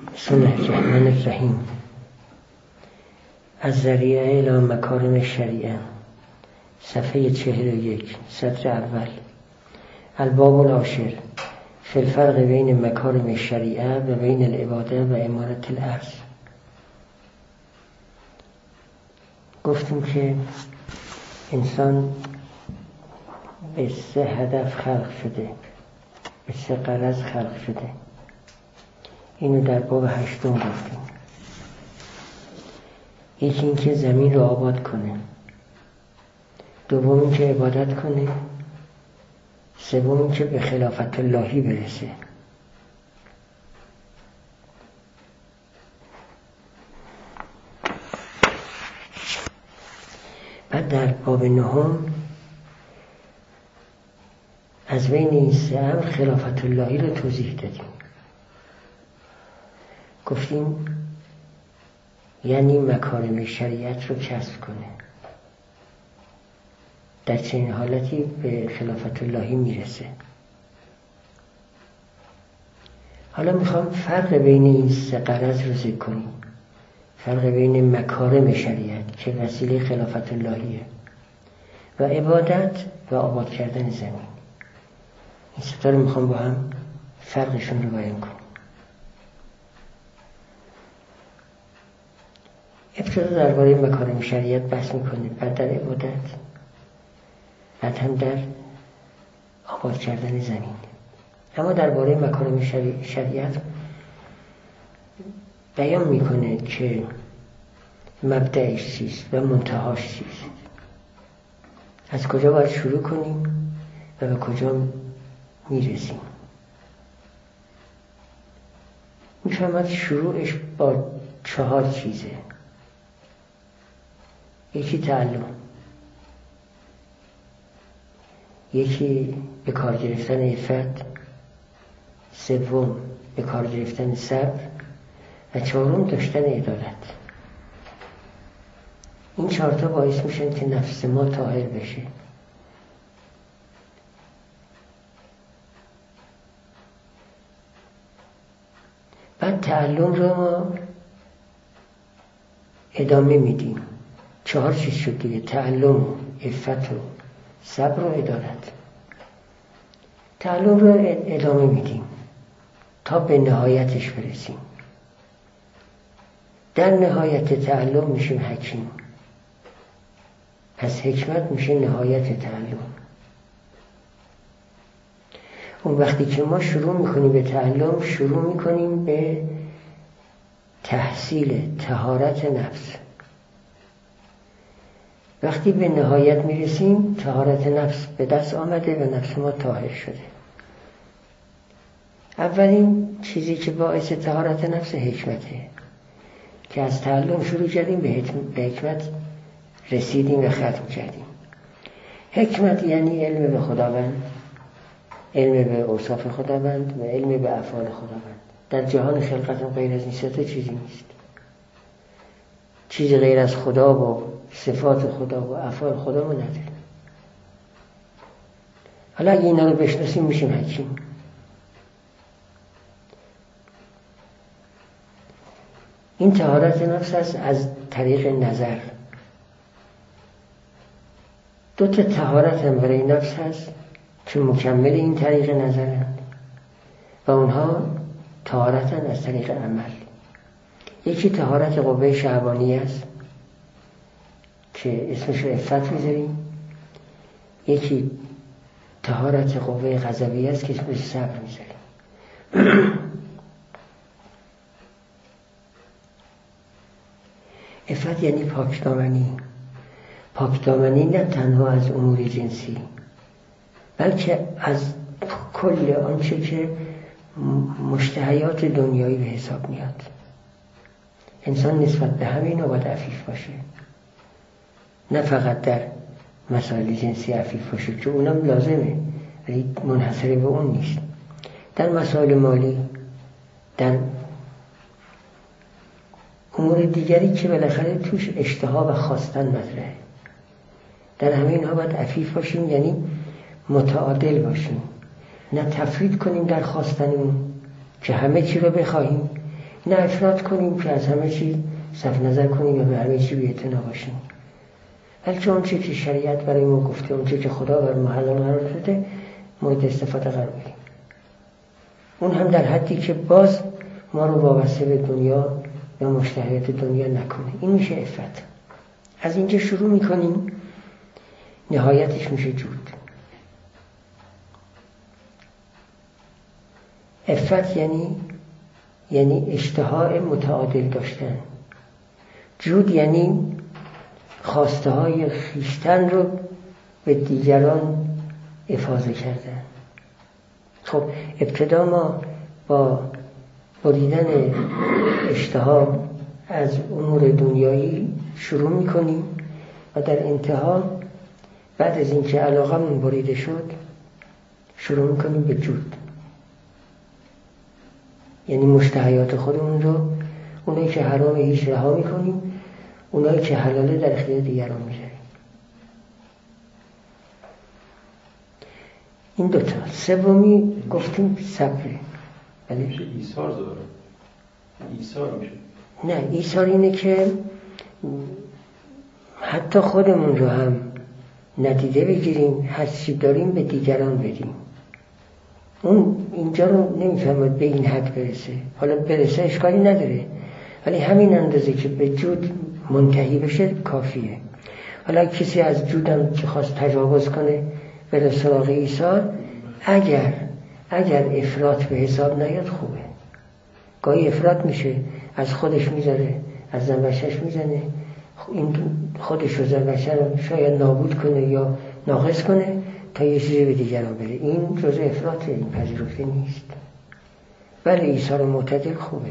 بسم الله الرحمن الرحیم. از ذریعه الی مکارم الشریعه، صفحه 41، سطر اول. الباب العاشر فی الفرق بین مکارم الشریعه و بین العباده و امارت الارض. گفتیم که انسان به 3 هدف خلق شده، به 3 غرض خلق شده. اینو در باب 8 گفتیم. یکی این که زمین رو آباد کنه، دوم این که عبادت کنه، سوم این که به خلافت اللهی برسه. بعد در باب 9 از بین این 3 امر خلافت اللهی رو توضیح دادیم. گفتیم یعنی مکارم شریعت رو کسب کنه، در چنین حالتی به خلافت اللهی میرسه. حالا میخوام فرق بین این 3 غرض رو ذکر کنیم. فرق بین مکارم شریعت که وسیله خلافت اللهیه و عبادت و آباد کردن زمین. این 3 تا رو میخوام با هم فرقشون رو بیان کنیم. ابتدا درباره مکارم شریعت بحث میکنیم، بعد در عبادت، بعد هم در آباد کردن زمین. اما درباره مکارم شریعت بیان میکنه که مبدأش چیست و منتهاش چیست، از کجا باید شروع کنیم و به کجا میرسیم. میفهمد شروعش با 4 چیزه. یکی تعلم، یکی به کار گرفتن عفت، سوم به کار گرفتن صبر و 4م داشتن عدالت. این 4 تا باعث میشن که نفس ما طاهر بشه. بعد تعلم رو ما ادامه میدیم. 4 چیز شد دیگه: تعلم، عفت و صبر و عدالت. تعلم رو ادامه میدیم تا به نهایتش برسیم. در نهایت تعلم میشیم حکیم. پس حکمت میشه نهایت تعلم. اون وقتی که ما شروع میکنیم به تعلم، شروع میکنیم به تحصیل طهارت نفس. وقتی به نهایت میرسیم، طهارت نفس به دست آمده و نفس ما طاهر شده. اولین چیزی که باعث طهارت نفس حکمته که از تعلم شروع کردیم، به حکمت رسیدیم و ختم کردیم. حکمت یعنی علم به خداوند، علم به اوصاف خداوند و علم به افعال خداوند. در جهان خلقت غیر از این 3 تا چیزی نیست. چیزی غیر از خدا و صفات خدا و افعال خدا ما نداریم. حالا اگه اینا رو بشناسیم میشیم حکیم. این طهارت نفس است از طریق نظر. 2 تا طهارت هم برای نفس هست که مکمل این طریق نظرند و اونها طهارتن از طریق عمل. یکی طهارت قوه شهوانی است که اسمش رو عفت میذاریم. یکی طهارت قوه غضبی است که اسمش صبر میذاریم. عفت یعنی پاکدامنی. پاکدامنی نه تنها از امور جنسی، بلکه از کل آنچه که مشتهیات دنیایی به حساب میاد. انسان نسبت به همین باید عفیف باشه، نه فقط در مسائل جنسی عفیف باشه که اونم لازمه ولی منحصر به اون نیست. در مسائل مالی، در امور دیگری که بالاخره توش اشتها و خواستن مطرحه، در همه اینها باید عفیف باشیم، یعنی متعادل باشیم. نه تفرید کنیم در خواستنمون که همه چی رو بخواهیم، نه افراط کنیم که از همه چی صرف نظر کنیم یا به همه چی بی‌اعتنا باشیم، بلکه اون چی که شریعت برای ما گفته، اون چی که خدا بر ما حلال قرار داده مورد استفاده قرار بدیم. اون هم در حدی که باز ما رو وابسته به دنیا یا مشتهیات دنیا نکنه. این میشه عفت. از اینجا شروع میکنیم، نهایتش میشه جود. عفت یعنی اشتهای متعادل داشتن. جود یعنی خواسته های خویشتن رو به دیگران افاضه کردن. خب ابتدا ما با بریدن اشتها از امور دنیایی شروع میکنیم و در انتها بعد از اینکه علاقمون بریده شد شروع میکنیم به جود، یعنی مشتهیات خودمون رو، اونایی که حرامه هیچ رها میکنیم، اونایی که حلاله در اختیار دیگران میذاریم. این دوتا. سومی گفتیم صبره. میشه ایثار داره. ایثار میشه. نه، ایثار اینه که حتی خودمون رو هم ندیده بگیریم، هر چی داریم به دیگران بدیم. اون اینجا رو نمیفهمد به این حد برسه. حالا برسه اشکالی نداره، ولی همین اندازه که به جود منتهی بشه کافیه. حالا کسی از جودم که خواست تجاوز کنه بره سراغ ایثار، اگر افراط به حساب نیاد خوبه. گاهی افراط میشه، از خودش میذاره، از زن بچه‌ش میزنه، این خودش رو زن بچه رو شاید نابود کنه یا ناقص کنه تا یه چیزی به دیگران بده. این جزء افراطه، این پذیرفته نیست. ولی ایثار معتدل خوبه.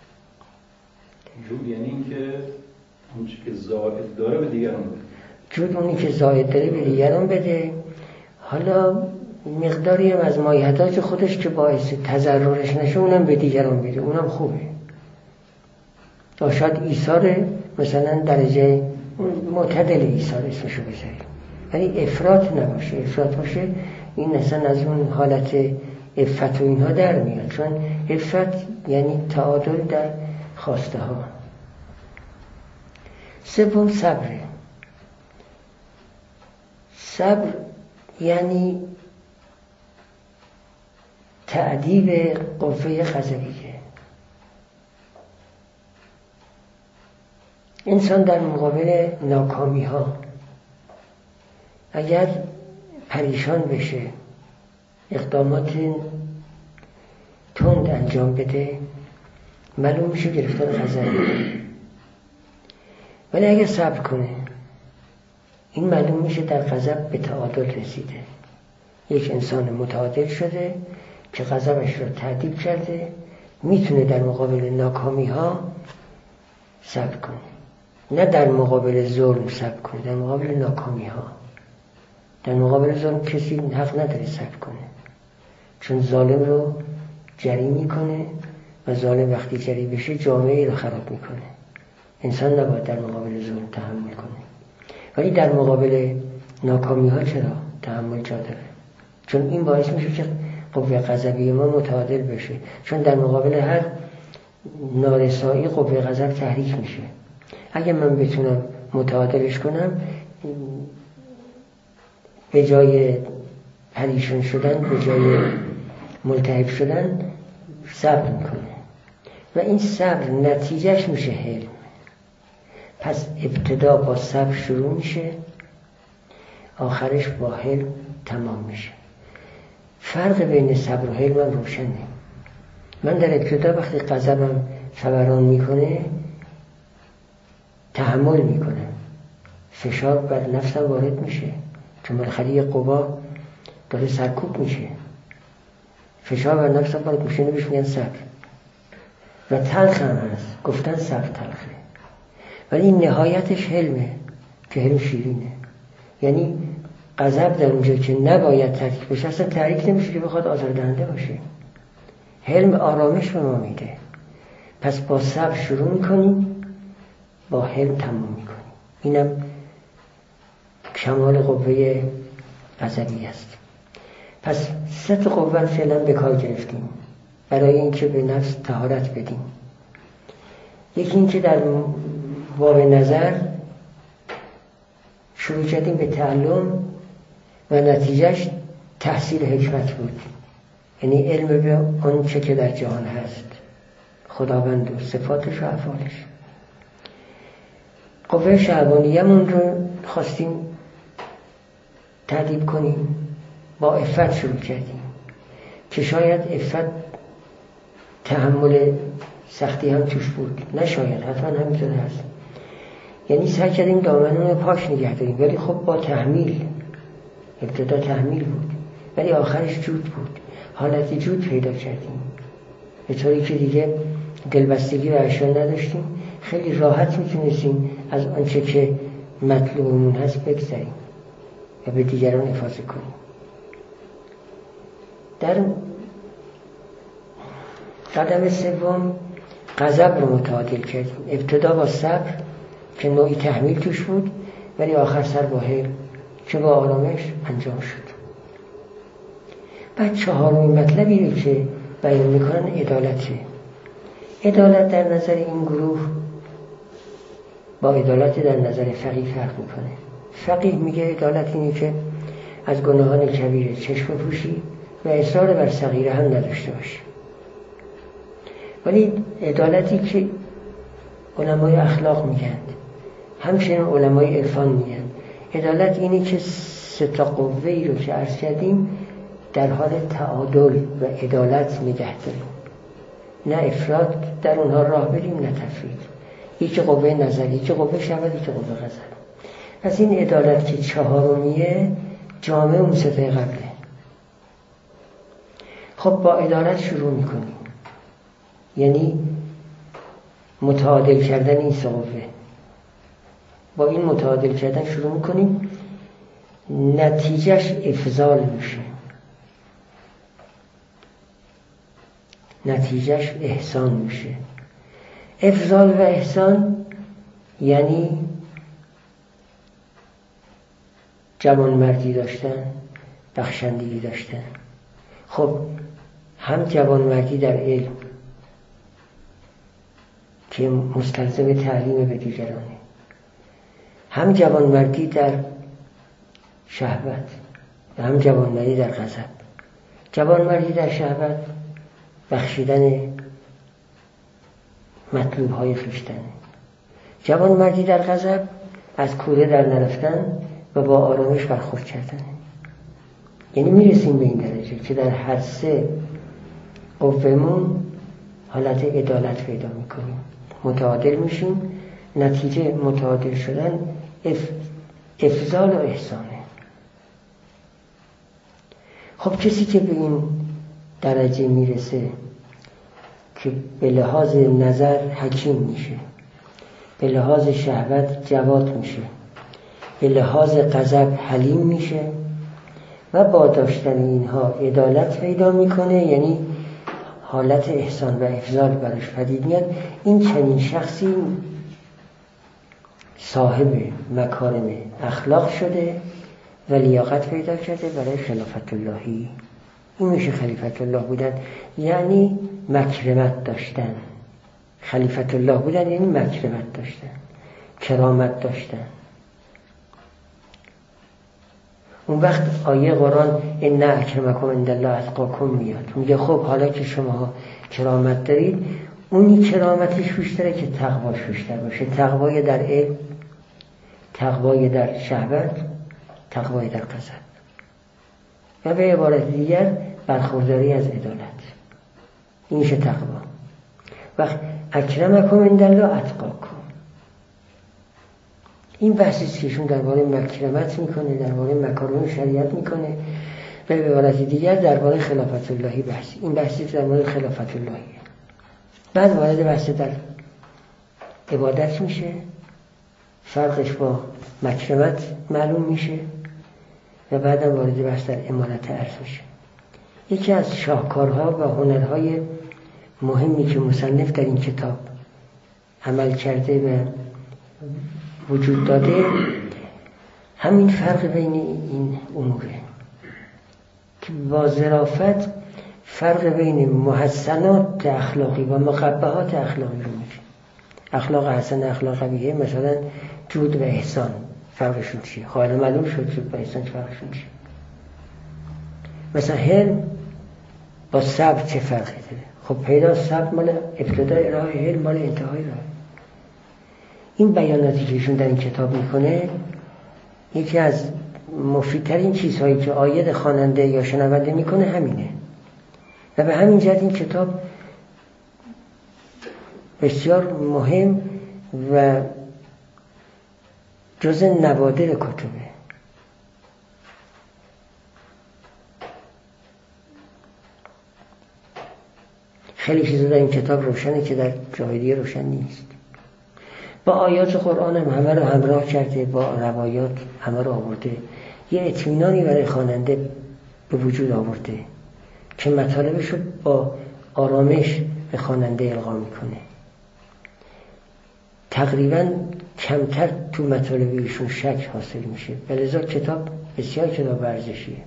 جود یعنی این که اون چی که زائد داره به دیگران بده. جود اونی که زائد داره به دیگران بده. حالا مقداری هم از مایحتاج خودش که باعث تضررش نشه اونم به دیگران بده، اونم خوبه. یا شاید ایثار مثلا درجه معتدل ایثار اسمشو بذاریم، ولی افراط نباشه. افراط باشه این اصلا از اون حالت عفت و اینها در میاد، چون عفت یعنی تعادل در خواسته ها. سوم صبره. صبر یعنی تأدیب قوه غضبیه. انسان در مقابل ناکامی ها اگر پریشان بشه، اقدامات تند انجام بده، معلوم میشه گرفتار غضب. ولی اگر صبر کنه، این معلوم میشه در غضب به تعادل رسیده. یک انسان متعادل شده که غضبش رو تأدیب کرده، میتونه در مقابل ناکامی ها صبر کنه. نه در مقابل ظلم صبر کنه، در مقابل ناکامی ها. در مقابل ظلم کسی حق نداره صبر کنه، چون ظالم رو جری میکنه و ظالم وقتی جری بشه جامعه رو خراب میکنه. انسان نباید در مقابل ظلم تحمل کنه، ولی در مقابل ناکامی ها چرا تحمل جا داره؟ چون این باعث میشه که قوه غضبی ما متعادل بشه، چون در مقابل هر نارسایی قوه غضب تحریک میشه. اگه من بتونم متعادلش کنم، به جای پریشان شدن، به جای ملتهب شدن صبر میکنه و این صبر نتیجهش میشه حلم. پس ابتدا با صبر شروع میشه، آخرش با حلم تمام میشه. فرق بین صبر و حلم هم روشنه. من در ابتدا وقتی غضبم فوران میکنه تحمل میکنم، فشار بر نفسم وارد میشه، چون بالاخره قوا داره سرکوب میشه، فشار بر نفسم وارد میشه، بهش میگن صبر. و تلخ هم هست، گفتن صبر تلخه، ولی نهایتش حلمه که حلم شیرینه. یعنی غضب در اونجا که نباید تحریک بشه اصلا تحریک نمیشه که بخواد آزاردهنده باشه. حلم آرامش به ما میده. پس با صبر شروع میکنیم، با حلم تمام میکنیم. اینم کمال قوه غضبی است. پس 3 قوه فعلا به کار گرفتیم برای اینکه به نفس طهارت بدیم. یکی این که در باب نظر شروع کردیم به تعلم و نتیجهش تحصیل حکمت بود، یعنی علم به آن چه که در جهان هست، خداوند و صفاتش و افعالش. قوه شهوانیه‌مون رو خواستیم تأدیب کنیم، با عفت شروع کردیم که شاید عفت تحمل سختی هم توش بود، نه شاید، حتما همینطور هست. یعنی سعی کردیم دامنون پاش نگه داریم، ولی خب با تحمیل. ابتدا تحمیل بود ولی آخرش جود بود، حالت جود پیدا کردیم به طوری که دیگه دلبستگی و اشیا نداشتیم، خیلی راحت میتونستیم از آنچه که مطلوبمون هست بگذریم و به دیگران افاضه کنیم. در قدم سوم غضب رو متعادل کردیم، ابتدا با صبر که نوعی تحمیل توش بود ولی آخر سر با حلم که با آرامش انجام شد. بعد چهارمین مطلبی رو که بیان میکنن عدالته. عدالت در نظر این گروه با عدالت در نظر فقیه فرق میکنه. فقیه میگه عدالت اینه که از گناهان کبیره چشم پوشی و اصرار بر صغیره هم نداشته باشی. ولی عدالتی که علمای اخلاق میگن، همچنین علمای عرفان میگن، عدالت اینه که سه تا قوه‌ای رو که عرض کردیم در حال تعادل و عدالت نگه داریم، نه افراط در اونها راه بریم نه تفرید. یکی قوه نظری، یکی قوه شهوت، یکی قوه غضب. پس این عدالت که چهارمیه جامع اون سه تا قبله. خب با عدالت شروع میکنیم، یعنی متعادل کردن این سه قوه. با این متعادل کردن شروع میکنیم، نتیجهش افضال میشه، نتیجهش احسان میشه. افضال و احسان یعنی جوانمردی داشتن، بخشندگی داشتن. خب هم جوانمردی در علم که مستلزم تعلیم به دیگرانه، هم جوانمردی در شهوت و هم جوانمردی در غضب. جوانمردی در شهوت بخشیدن مطلوب های خویشتنه، جوانمردی در غضب از کوره در نرفتن و با آرامش برخورد کردن. یعنی میرسیم به این درجه که در هر سه قوه‌مون حالت عدالت پیدا میکنیم، متعادل میشیم. نتیجه متعادل شدن افضال و احسانه. خب کسی که به این درجه میرسه که به لحاظ نظر حکیم میشه، به لحاظ شهوت جواد میشه، به لحاظ غضب حلیم میشه و با داشتن اینها عدالت پیدا میکنه، یعنی حالت احسان و افضال براش پدید میاد. این چنین شخصی صاحب مکارم اخلاق شده و لیاقت پیدا کرده برای خلافت اللهی. این میشه خلیفت الله بودن، یعنی مکرمت داشتن. خلیفت الله بودن یعنی مکرمت داشتن، کرامت داشتن. اون وقت آیه قرآن ان اکرمکم عند الله اتقاکم میاد، میگه خب حالا که شما کرامت دارید، اونی کرامتش بیشتره که تقواش بیشتر باشه. تقوای در علم، تقوای در شهوت، تقوای در غضب. و به عبارت دیگر برخورداری از عدالت. این میشه تقوا. وقت اکرمکم عند الله اتقاکم. این بحثی که ایشون درباره مکرمت میکنه، درباره مکارم شریعت میکنه، و به عبارت دیگر درباره خلافت اللهی بحث. این بحثی که درباره خلافت اللهیه. بعد وارد بحث در عبادت میشه، فرقش با مکرمت معلوم میشه، و بعدم وارد بحث در امارت عرض میشه. یکی از شاهکارها و هنرهای مهمی که مصنف در این کتاب عمل کرده و وجود داده، همین فرق بین این اموره که با ظرافت فرق بین محسنات اخلاقی و مقبحات اخلاقی رو میشه. اخلاق حسن اخلاق قبیحه، مثلا جود و احسان فرقشون چیه؟ خواهد معلوم شد جود و احسان فرقشون چیه. مثلا حلم با صبر چه فرقی داره؟ خب پیدا صبر مال ابتدای راه، حلم مال انتهای راه. این بیاناتی که ایشون در این کتاب میکنه یکی از مفیدترین چیزهایی که عاید خواننده یا شنونده میکنه همینه و به همین جهت این کتاب بسیار مهم و جز نوادر کتبه. خیلی چیزا در این کتاب روشنه که در جای دیگه روشن نیست. با آیات قرآن هم همه رو همراه کرده، با روایات همه رو آورده، یه اطمینانی برای خواننده به وجود آورده که مطالبش رو با آرامش به خواننده القا میکنه. تقریبا کمتر تو مطالب ایشون شک حاصل میشه، بلذا کتاب بسیار کتاب ارزشیه.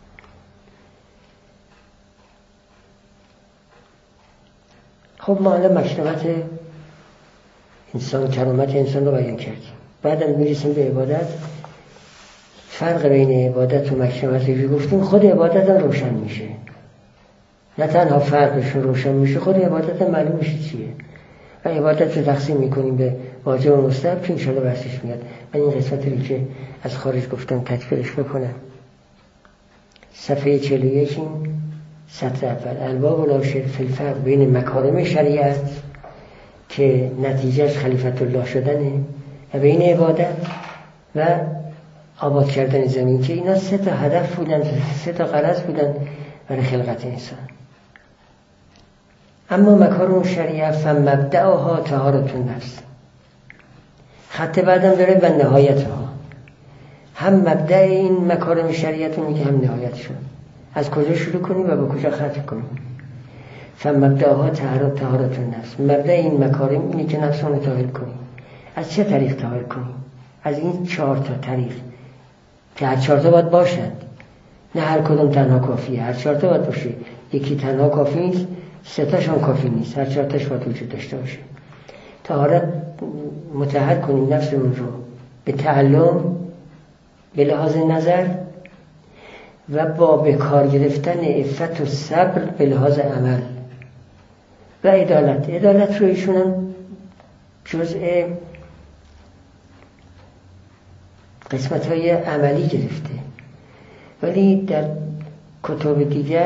خب ما الان مشنوت انسان، کرامت انسان رو بیان کردیم، بعدم میرسیم به عبادت. فرق بین عبادت و مشنوتی که گفتیم، خود عبادت هم روشن میشه. نه تنها فرقشون روشن میشه، خود عبادت هم معلوم میشه چیه. و عبادت رو تقسیم میکنیم به واجب و مستحب که انشاءالله بحثش میاد. من این قسمت رو که از خارج گفتم تکمیلش بکنم. صفحه 41 این سطر اول، الباب الاشر فی الفرق بین مکارم شریعت که نتیجهش خلیفت الله شدنه و بین عبادت و آباد کردن زمین، که اینا 3 تا هدف بودن، 3 تا غرض بودن برای خلقت انسان. اما مکارم شریعت فمبدأها طهارت النفس. خط بعدم داره و نهایتها. هم مبدأ این مکارم شریعت رو میگه، هم نهایتشون. از کجا شروع کنیم و به کجا ختم کنیم. فمبدأها طهارت النفس. مبدأ این مکارم اینه که نفسمون رو طاهر کنیم. از چه طریق طاهر کنیم؟ از این 4 تا طریق که هر 4 تا باید باشند، نه هر کدوم تنها کافیه، هر 4 تا باید باشه. یکی تنها کافی نیست، 3 تاشون کافی نیست، هر 4 تاش باید وجود داشته باشه. طهارت مطهر کنیم نفسمون رو به تعلم، به لحاظ نظر و با به کار گرفتن عفت و صبر به لحاظ عمل و عدالت. عدالت رو ایشون هم جزء قسمت‌های عملی گرفته، ولی در کتب دیگر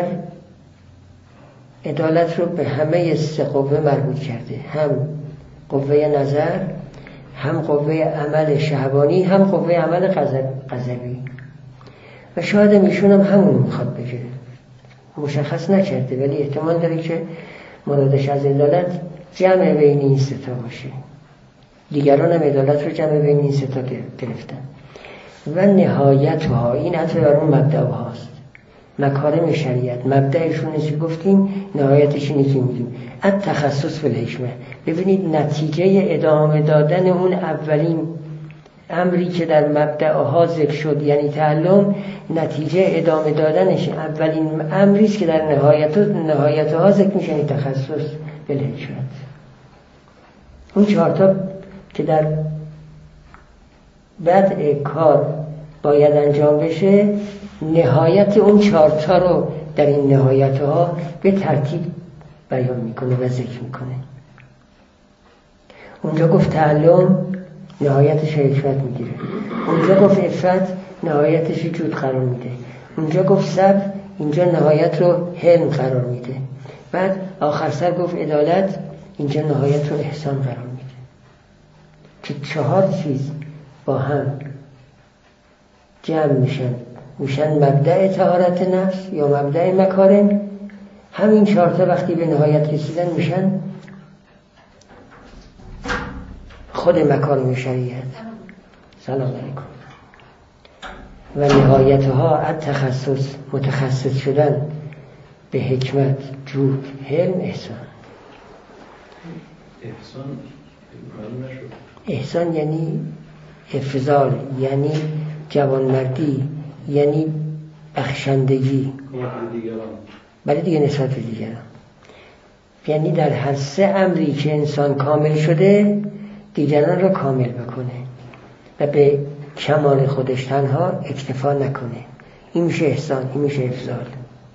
عدالت رو به همه 3 قوه مربوط کرده، هم قوه نظر، هم قوه عمل شهوانی، هم قوه عمل غضبی. و شاید ایشون هم همون میخواد بگه، مشخص نکرده، ولی احتمال داره که مرادش از عدالت جمع بین این 3 تا باشه. دیگران هم عدالت رو جمع بین این 3 تا گرفتن. و نهایتها، این حتی در اون مبدأ هاست. مکارم شریعت مبدأشون نیست گفتیم، نهایتش اینه که میگیم التخصص فی الحکمه. ببینید نتیجه ادامه دادن اون اولین امری که در مبدأها ذکر شد، یعنی تعلم، نتیجه ادامه دادنش اولین امری است که در نهایتها ذکر میشه، یعنی تخصص فی الحکمه. اون 4 تا که در بدء کار باید انجام بشه، نهایت اون 4 تا رو در این نهایتها به ترتیب بیان میکنه و ذکر میکنه. اونجا گفت تعلم، نهایتش حکمت میگیره. اونجا گفت عفت، نهایتش جود قرار میده. اونجا گفت صبر، اینجا نهایت رو حلم قرار میده. بعد آخر سر گفت عدالت، اینجا نهایت رو احسان قرار میده. که 4 چیز با هم جمع میشن مبدأ طهارت نفس یا مبدأ مکارم. همین 4 تا وقتی به نهایت رسیدن میشن خود مکارم شریعت. سلام علیکم. و نهایتها التخصص، متخصص شدن به حکمت، جود، حلم، احسان. احسان یعنی افضال، یعنی جوانمردی، یعنی بخشندگی برای دیگه نسبت به دیگران. یعنی در هر سه امری که انسان کامل شده دیگران را کامل بکنه و به کمال خودش تنها اکتفا نکنه. این میشه احسان، این میشه افضال.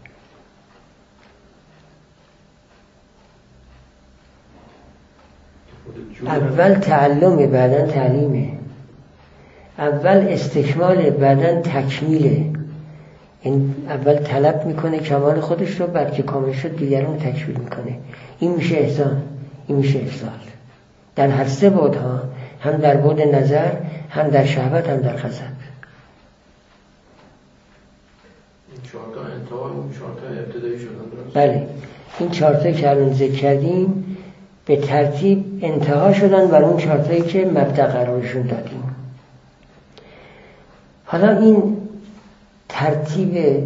اول تعلم بعدن تعلیمه، اول استکمال بعدن تکمیله. این اول طلب میکنه کمال خودش رو، بعد که کامل شد دیگران تکمیل میکنه. این میشه احسان، این میشه افضال. در هر سه بعدها، هم در بعد نظر، هم در شهوت، هم در غضب. این 4 تا انتها اون 4 تا ابتدایی شدن درست؟ بله، این 4 تا که الان ذکر کردیم به ترتیب انتها شدن بر اون 4 تایی که مبدأ قرارشون دادیم. حالا این ترتیب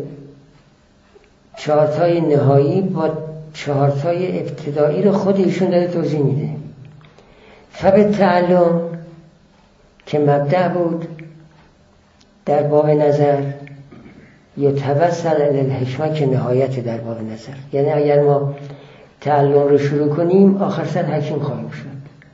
4 تای نهایی با 4 تای ابتدایی رو خود ایشون داره توضیح میده. فبالتعلم که مبدأ بود در باب نظر، یتوسل الی الحکمه که نهایت در باب نظر. یعنی اگر ما تعلم رو شروع کنیم آخر سر حکیم خواهیم شد.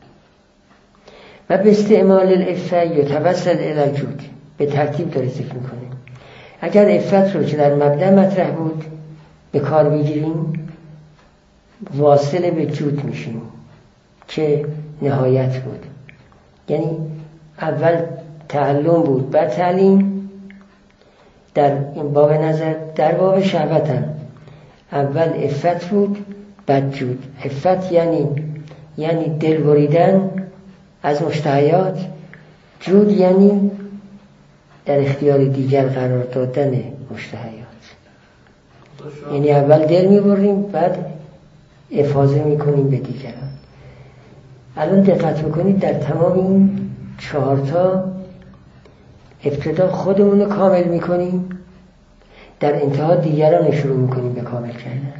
و به استعمال العفه یتوسل الی الجود، به ترتیب داره ذکر میکنه. اگر عفت رو که در مبدأ مطرح بود به کار بگیریم واصل به جود میشیم که نهایت بود. یعنی اول تعلم بود بعد تعلیم در این باب نظر. در باب شهوت هم اول عفت بود بعد جود. عفت یعنی دل بریدن از مشتهیات، جود یعنی در اختیار دیگر قرار دادن مشتهیات. یعنی اول دل میبریم بعد افاضه میکنیم به دیگران. الان دقت میکنید در تمام این 4 تا ابتدا خودمون رو کامل میکنیم، در انتها دیگران شروع میکنیم به کامل کردن.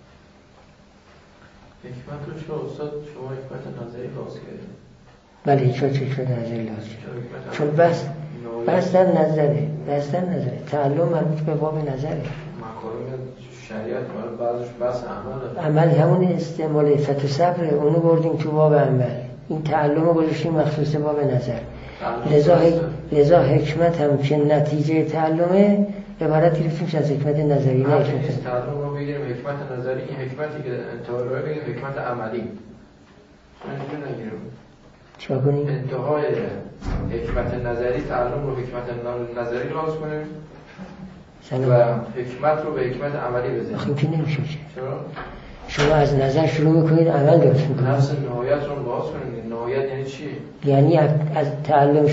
حکمت رو چرا استاد شما حکمت نظری باز کردید؟ بله، چرا حکمت نظری باز کردید؟ چون بس در نظره تعلم مربوط به باب نظره. مکارم شریعت بعضش بس عمله. عمل همون استعمال عفت و صبره، اونو بردیم تو باب عمل. این تعلم رو گذاشتیم مخصوص باب نظر. لذا حکمت هم که نتیجه تعلمه عبارت گرفتیم از حکمت نظری. نه حکمت تعلم رو بگیریم حکمت نظری، این حکمتی که انتها رو بگیریم حکمت عملی. اینجوری نگیریم. چرا کنیم؟ انتهای حکمت نظری تعلم رو حکمت نظری لاز کنیم و حکمت رو به حکمت عملی بزنیم. آخه این که نمیشه. چرا؟ شما از نظر شروع میکنید عمل درست میکنید. نفس نهایت رو باز کنید. نهایت یعنی چی؟ یعنی از تعلم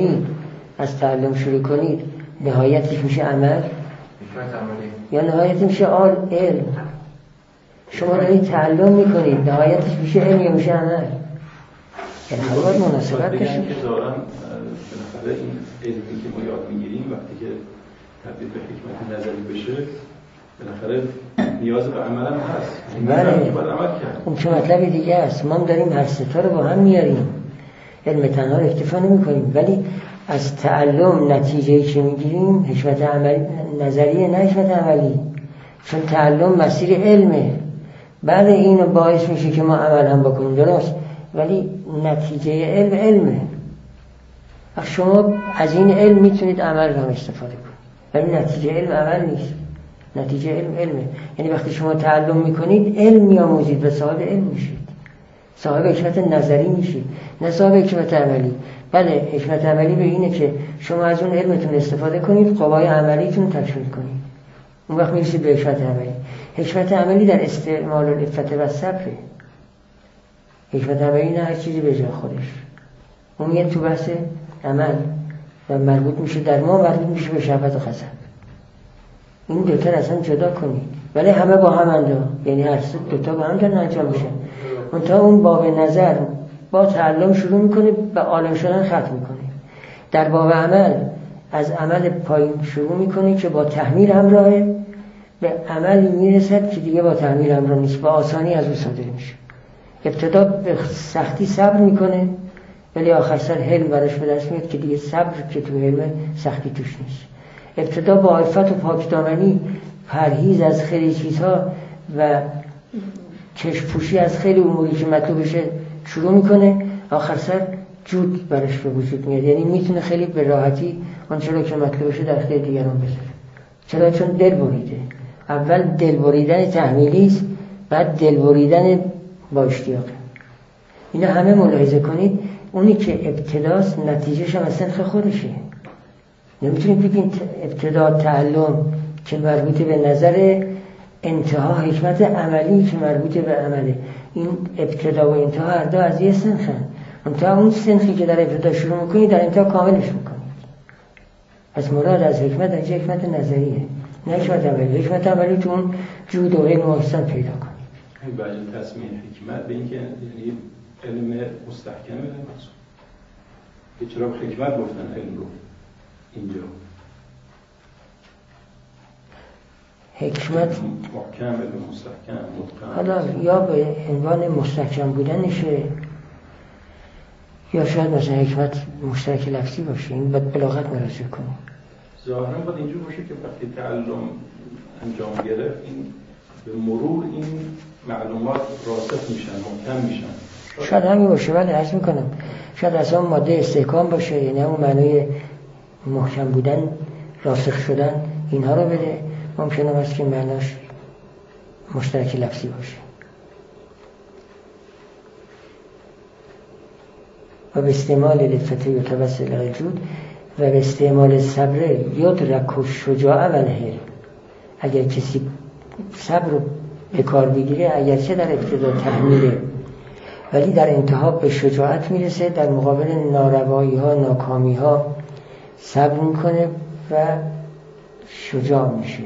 شروع کنید نهایتش میشه عمل حکمت عملی، یا نهایتش میشه علم. شما دارید تعلم میکنید نهایتش میشه علم یا میشه عمل. یعنی باید مناسبت بشه. بشه. که دارن بالاخره این علمی که ما یاد میگیریم وقتی که تبدیل به حکمت نظری بشه بالاخره نیاز به عمل هم هست. بله. باید عمل کرد. اون که مطلب دیگه است. ما داریم هر سه تا رو با هم میاریم. علم تنها رو اکتفا نمی کنیم، ولی از تعلم نتیجه‌ای که میگیریم حکمت عملی نظریه، نه حکمت عملی. چون تعلم مسیر علمه. بعد اینو باعث میشه که ما عمل هم بکنیم، درست، ولی نتیجه علمه. شما از این علم میتونید عمل هم استفاده کنید، ولی نتیجه علم عمل نیست. نتیجه علمه. یعنی وقتی شما تعلم میکنید علم میاموزید و صاحب علم میشید، صاحب حکمت نظری میشید، نه صاحب حکمت عملی. بله، حکمت عملی به اینه که شما از اون علمتون استفاده کنید، قوای عملیتون تکمیل کنید، اون وقت میرسید به حکمت عملی. حکمت عملی در استعمال العفت و صبره. حکمت عملی نه هر چیزی به جای خودش، اون میاد تو بحث عمل و مربوط میشه در ما، مربوط میشه به شهوت و غضب. این دوتا اصلا جدا کنید، ولی همه با هم انجام، یعنی هر دوتا با هم دارن انجام میشن. منتها اون باب نظر با تعلم شروع میکنه و عالم شدن ختم میکنه. در باب عمل از عمل پایین شروع میکنه که با تحمیل همراهه، به عملی میرسد که دیگه با تحمیل همراه نیست، با آسانی از او صادر میشه. ابتدا به سختی صبر میکنه، ولی آخر سر حلم براش به دست میاد که دیگه صبر که تو حلم سختی توش نیست. ابتدا با عفت و پاکدامنی، پرهیز از خیلی چیزها و چشم پوشی از خیلی اموری که مطلوبشه شروع میکنه، آخر سر جود برش به وجود میاد. یعنی میتونه خیلی به راحتی آنچه را که مطلوبشه در اختیار دیگران بذاره. چرا؟ چون دل بریده. اول دل بریدن تحمیلی است، بعد دل بریدن با اشتیاقه. اینا همه ملاحظه کنید، اونی که ابتداست نتیجهش هم از سنخ خودشه. نمیتونید بگین ابتدا تعلم که مربوط به نظر، انتها حکمت عملی که مربوط به عمله. این ابتدا و انتها هر دو از یه سنخن. انتها اون سنخی که در ابتدا شروع میکنی در انتها کاملش میکنی. از مراد از حکمت اینجا حکمت نظریه، نه حکمت عملی. حکمت عملی تو اون جود و علم و احسان پیدا کنی. این بعد تصمیم حکمت به این که یعنی علم مستحکمه، که چرا حکمت گفتن علم رو اینجا حکمت محکم، علم مستحکم، متقن، حالا یا به عنوان مستحکم بودنشه، یا شاید مثلا حکمت مشترک لفظی باشه. این باید بلاغت مراجعه کنیم. ظاهرا باید اینجور باشه که وقتی تعلم انجام گرفت، این به مرور این معلومات راسخ میشن، محکم میشن. شاید همین باشه. ولی عرض میکنم شاید اصلا ماده استحکام باشه، یعنی همون معنای محکم بودن، راسخ شدن، اینها رو بده. ممکنه است که معناش مشترک لفظی باشه. و به استعمال لطفت یتوسل الجود و به استعمال صبر یدرک الشجاع و الحلم. اگر کسی صبر رو به کار بگیره، اگرچه در ابتدا تحمیله ولی در انتها به شجاعت میرسه، در مقابل ناروایی ها، ناکامی ها صبر میکنه و شجاع میشه.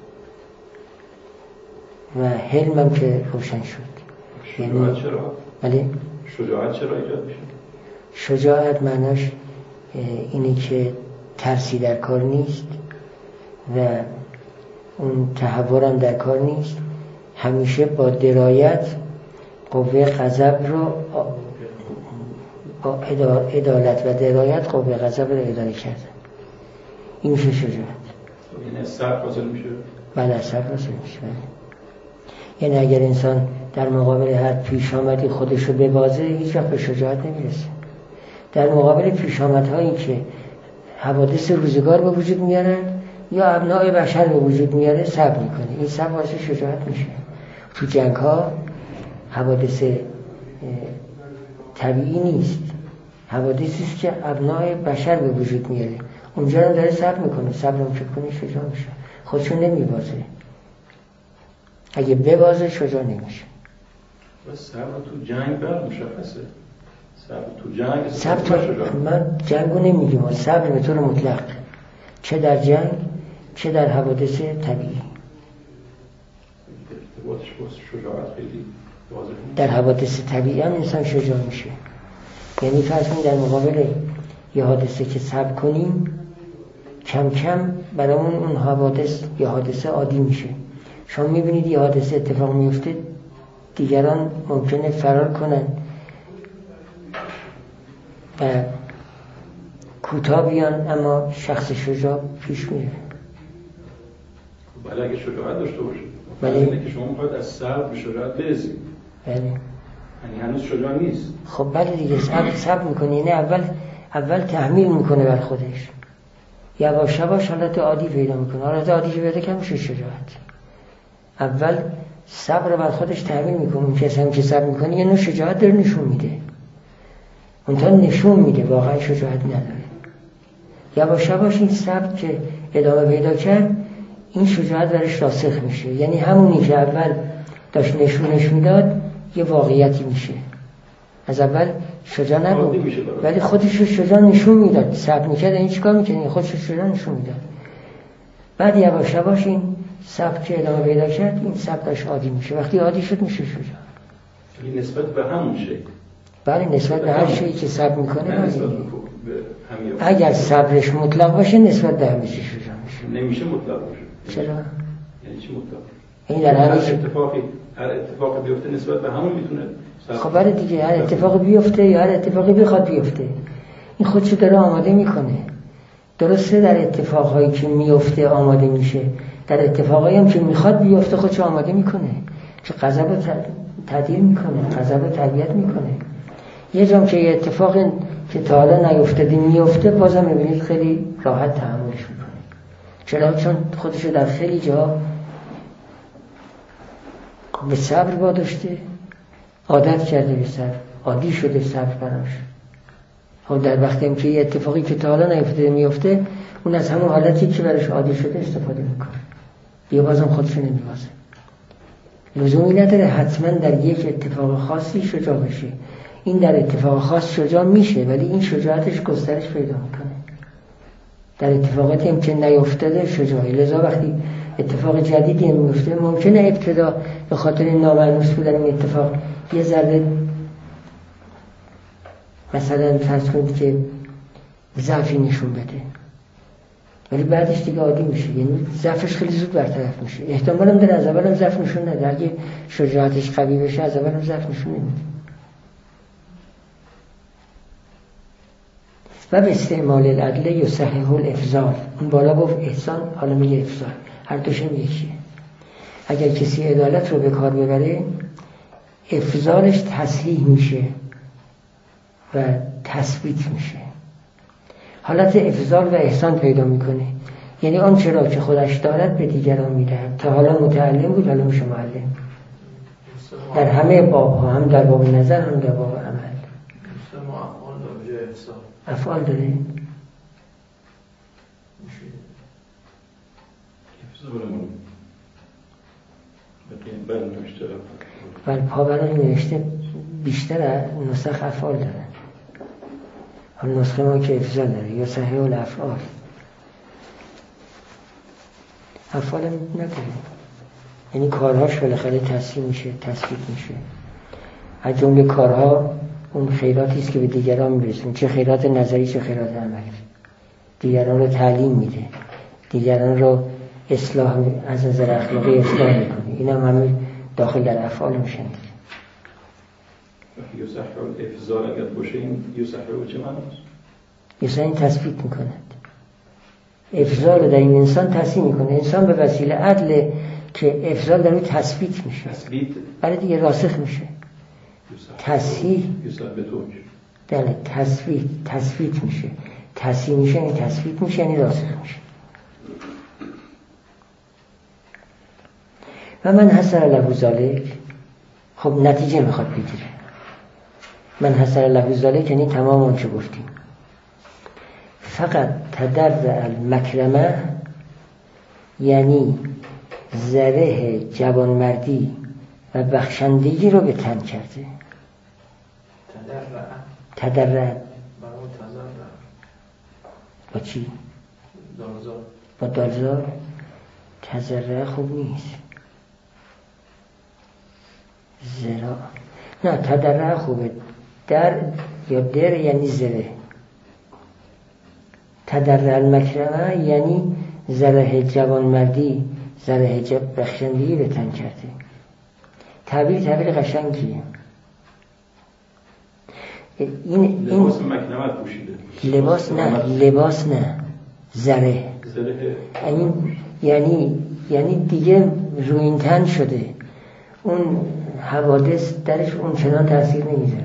و حلم هم که روشن شد. شجاعت چرا؟ بله؟ شجاعت چرا ایجاد میشه؟ شجاعت معناش اینه که ترسی در کار نیست و اون تهورم در کار نیست. همیشه با درایت قوه غضب رو، با عدالت و درایت قوه غضب رو اداره کردن. این میشه شجاعت. یعنی صبر حاصل میشه؟ بله، صبر حاصل میشه. یعنی اگر انسان در مقابل هر پیش آمدی خودش رو ببازه، هیچ وقت به شجاعت نمیرسه. در مقابل پیش آمدهایی که حوادث روزگار به وجود میارن یا ابناء بشر به وجود میاره صبر میکنه. این صبر واسه شجاعت میشه. تو جنگ ها حوادث طبیعی نیست، حوادثی است که ابناء بشر به وجود میاره. اونجا رو داره صبر میکنه. صبر هم فکر کنه شجاع میشه. خودشون نمیبازه. اگه ببازه شجاع نمیشه. و صبر تو جنگ بر مشخصه. صبر تو جنگ، صبر تو من جنگو نمیگم، صبر به طور مطلق، چه در جنگ چه در حوادث طبیعی. ارتباطش با شجاعت خیلی واضحه. در حوادث طبیعی هم انسان شجاع میشه. یعنی فرض کنید در مقابل یه حادثه که صبر کنیم، کم کم برامون اون حوادث یه حادثه عادی میشه. شما میبینید یه حادثه اتفاق میفته، دیگران ممکنه فرار کنن و کوتاه بیان، اما شخص شجاع پیش میره. بله، اگه شجاعت داشته باشید. بله. اینه که شما میخواید از صبر به شجاعت برسید. بله. یعنی هنوز شجاع نیست. خب بله دیگه، صبر میکنه. یعنی اول تحمیل میکنه بر خودش، یواش یواش حالت عادی پیدا میکنه. حالت عادی که پیدا کنه میشه شجاعت. اول صبر بر خودش تحمیل میکنه. اون کسی هم که صبر میکنه یه نوع شجاعت داره نشون میده. اونطور نشون میده واقعا شجاعت نداره. یواش یواش این صبر که ادامه پیدا کرد، این شجاعت برش راسخ میشه. یعنی همونی که اول داشت نشونش میداد یه واقعیتی میشه. از اول شجاع نبود ولی خودش رو شجاع نشون میداد. صبر میکرد، این چیکار میکنه؟ خودش رو شجاع نشون میداد. بعد یواش یواش این صبر که ادامه پیدا کرد، این صبر داشت عادی میشه. وقتی عادی شد میشه شجاع. این نسبت به همون شی. بله، نسبت به هر شیء که صبر میکنه. اگر صبرش مطلق باشه نسبت به همه چیز شجاع میشه. نمیشه مطلق باشه. چرا؟ یعنی چی مطلق؟ این در هر اتفاقی بیفته نسبت به همون میتونه. خب بله دیگه، هر اتفاقی بیفته یا هر اتفاقی بخواد بیفته، این خودشو داره آماده میکنه. درسته در اتفاقهایی که میفته آماده میشه، در اتفاقایی هم که میخواد بیفته خودشو آماده میکنه. چه غضب تعدیل میکنه، غضب رو تربیت میکنه. یه جام که یه اتفاق که تا حالا نیفتاده میفته، بازم میبینید خیلی راحت تحملش میکنه. چرا؟ چون خودشو در خیلی جا به صبر واداشته، عادت کرده به صبر، عادی شده صبر براش. خب در وقتی که یه اتفاقی که تا حالا نیفتاده میفته، اون از همون حالتی که براش عادی شده استفاده میکنه. یه بازم خودشو نمیوازه. لزومی نداره حتما در یک اتفاق خاصی شجاع بشه. این در اتفاق خاص شجاع میشه، ولی این شجاعتش گسترش پیدا میکنه. در اتفاقاتی هم که نیفتاده شجاعی. لذا وقتی اتفاق جدیدی میفته، ممکنه ابتدا به خاطر ناملموس بودن این اتفاق یه ذره مثلا فرض کنید که ضعفی نشون بده، ولی بعدش دیگه عادی میشه. یعنی ضعفش خیلی زود برطرف میشه. احتمالاً در از اولم ضعف نشون نده. اگه شجاعتش قوی بشه از اولم ضعف نشون نمیده. و به استعمال العدل یصحح الافضال. اون بالا گفت احسان، حالا میگه افضال. هر دوشم یکیه. اگر کسی عدالت رو به کار ببره، افضالش تصحیح میشه و تثبیت میشه. حالت افضال و احسان پیدا میکنه. یعنی آن چرا که خودش دارد به دیگران میدهد. تا حالا متعلم بود، حالا میشه معلم. در همه بابها، هم در باب نظر هم در باب عمل. افعال داره. ولی پاورای نوشته بیشتر نسخ افعال داره. هم نسخه ما که افضال داره یا صحیح الافعال. افعال هم نداره. یعنی کارهاش بالاخره تصحیح میشه، تثبیت میشه. از جمله کارها اون خیراتی است که به دیگران میرسونه، چه خیرات نظری چه خیرات عملی. دیگران رو تعلیم میده، دیگران رو اصلاح از نظر اخلاقی اصلاح میکنه. این هم همه داخل در افعال میشن. یصحح الافضال اگر باشه، این یصحح چه معناست؟ یصحح این تثبیت میکنه. افضال رو در این انسان تصحیح میکنه. انسان به وسیله عدل که افضال در اون تثبیت میشه. تثبیت. برای دیگه راسخ میشه. تصحیح. بله، تثبیت میشه. تصحیح میشه یعنی تثبیت میشه یعنی راسخ میشه. و من حسر له ذلک، خب نتیجه میخواد بگیره. من حسر له ذلک یعنی تمام اون چه گفتیم. فقط تدرع المکرمه یعنی زره جوانمردی و بخشندگی رو به تن کرده. تدرع با چی؟ با دالزار. تزرع خوب نیست. زرا نه، تدرع خوبه. در یا در یعنی زره. تدرع المکرمه یعنی زره جوانمردی، زره بخشندگی به تن کرده. تعبیر قشنگیه. این لباس مکرمه پوشیده. لباس نه زره. یعنی دیگه روی این تن شده. اون حوادث درش اون چنان تاثیر نمیذاره.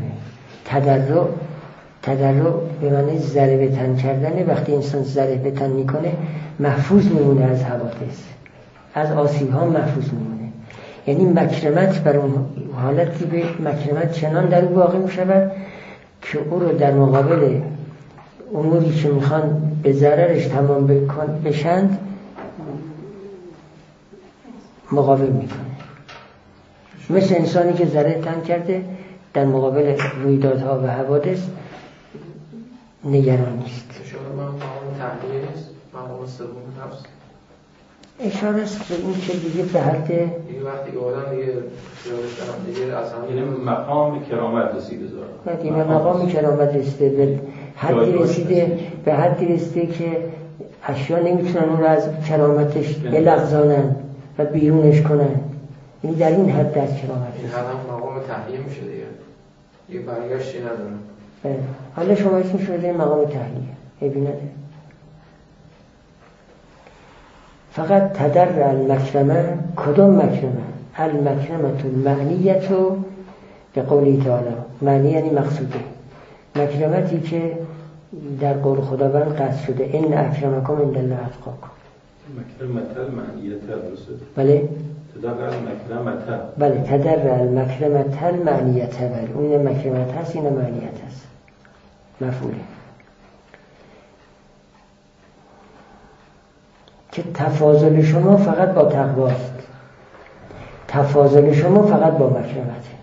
تدرع به معنی زره به تن کردن. وقتی انسان زره به تن میکنه محفوظ میمونه از حوادث، از آسیب ها محفوظ میمونه. یعنی مکرمت بر اون حالتی به مکرمت چنان در او واقع میشود که او رو در مقابل اموری که میخوان به ضررش تمام بشند مقابل میکنه. مثل انسانی که زره تن کرده در مقابل رویدادها و حوادث نگران نیست. اشاره به مقام تحلیه نیست، مقام سوم نفس. اشاره است به این که دیگه به حد دیگه وقتی که آدم دیگه از هم یعنی مقام کرامت رسیده زاره. دیگه مقام کرامت رسیده، به حدی رسیده که اشیا نمیتونن اون رو از کرامتش بلغزانن و بیرونش کنن. یعنی در این حد از کرامت این هم مقام تحلیه میشه دیگه برگشتی نداره. حالا شما اسمش رو این مقام تحلیه عیبی نداره. فقط تدرع المکرمه. کدوم مکرمه؟ المکرمه المعنیت به قولی تعالی، معنی یعنی مقصوده. مکرمتی که در قول خداوند قصد شده، ان اکرمکم عند الله اتقاکم. مکرمت معنیت درسته؟ بله. تدرر المکرمت. بله تدرر المکرمت معنیت. بله اون مکرمت هست، این معنیت هست، مفعوله. که تفاضل شما فقط با تقواست، تفاضل شما فقط با مکرمته.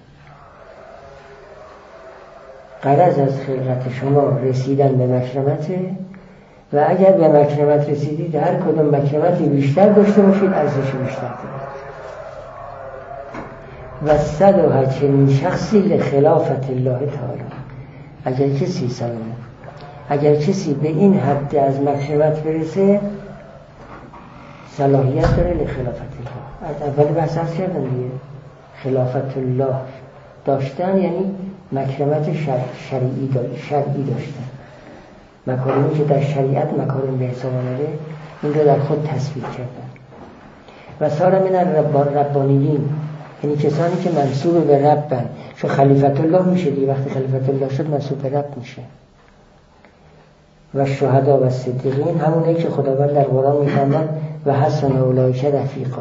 غرض از خلقت شما رسیدن به مکرمته و اگر به مکرمت رسیدید هر کدوم مکرمتی بیشتر داشته باشید ارزش بیشتر دارید. و 180 شخصی لخلافت الله تعالی. اگر کسی به این حد از مکرمت برسه صلاحیت داره لخلافت الله. از اول بحث هست کردن دیگه، خلافت الله داشتن یعنی مکرمت شرعی داشتن، مکارمی که در شریعت مکارم به حساب آمده این رو در خود تصویر کردن. و سار من الربانیین، یعنی کسانی که منصوب به ربن، چون خلیفت الله میشه دیگه، وقتی خلیفت الله شد منصوب به رب میشه. و شهدا و صدیقین، همونه که خداوند در قرآن میفرماید و حسن اولئک رفیقا.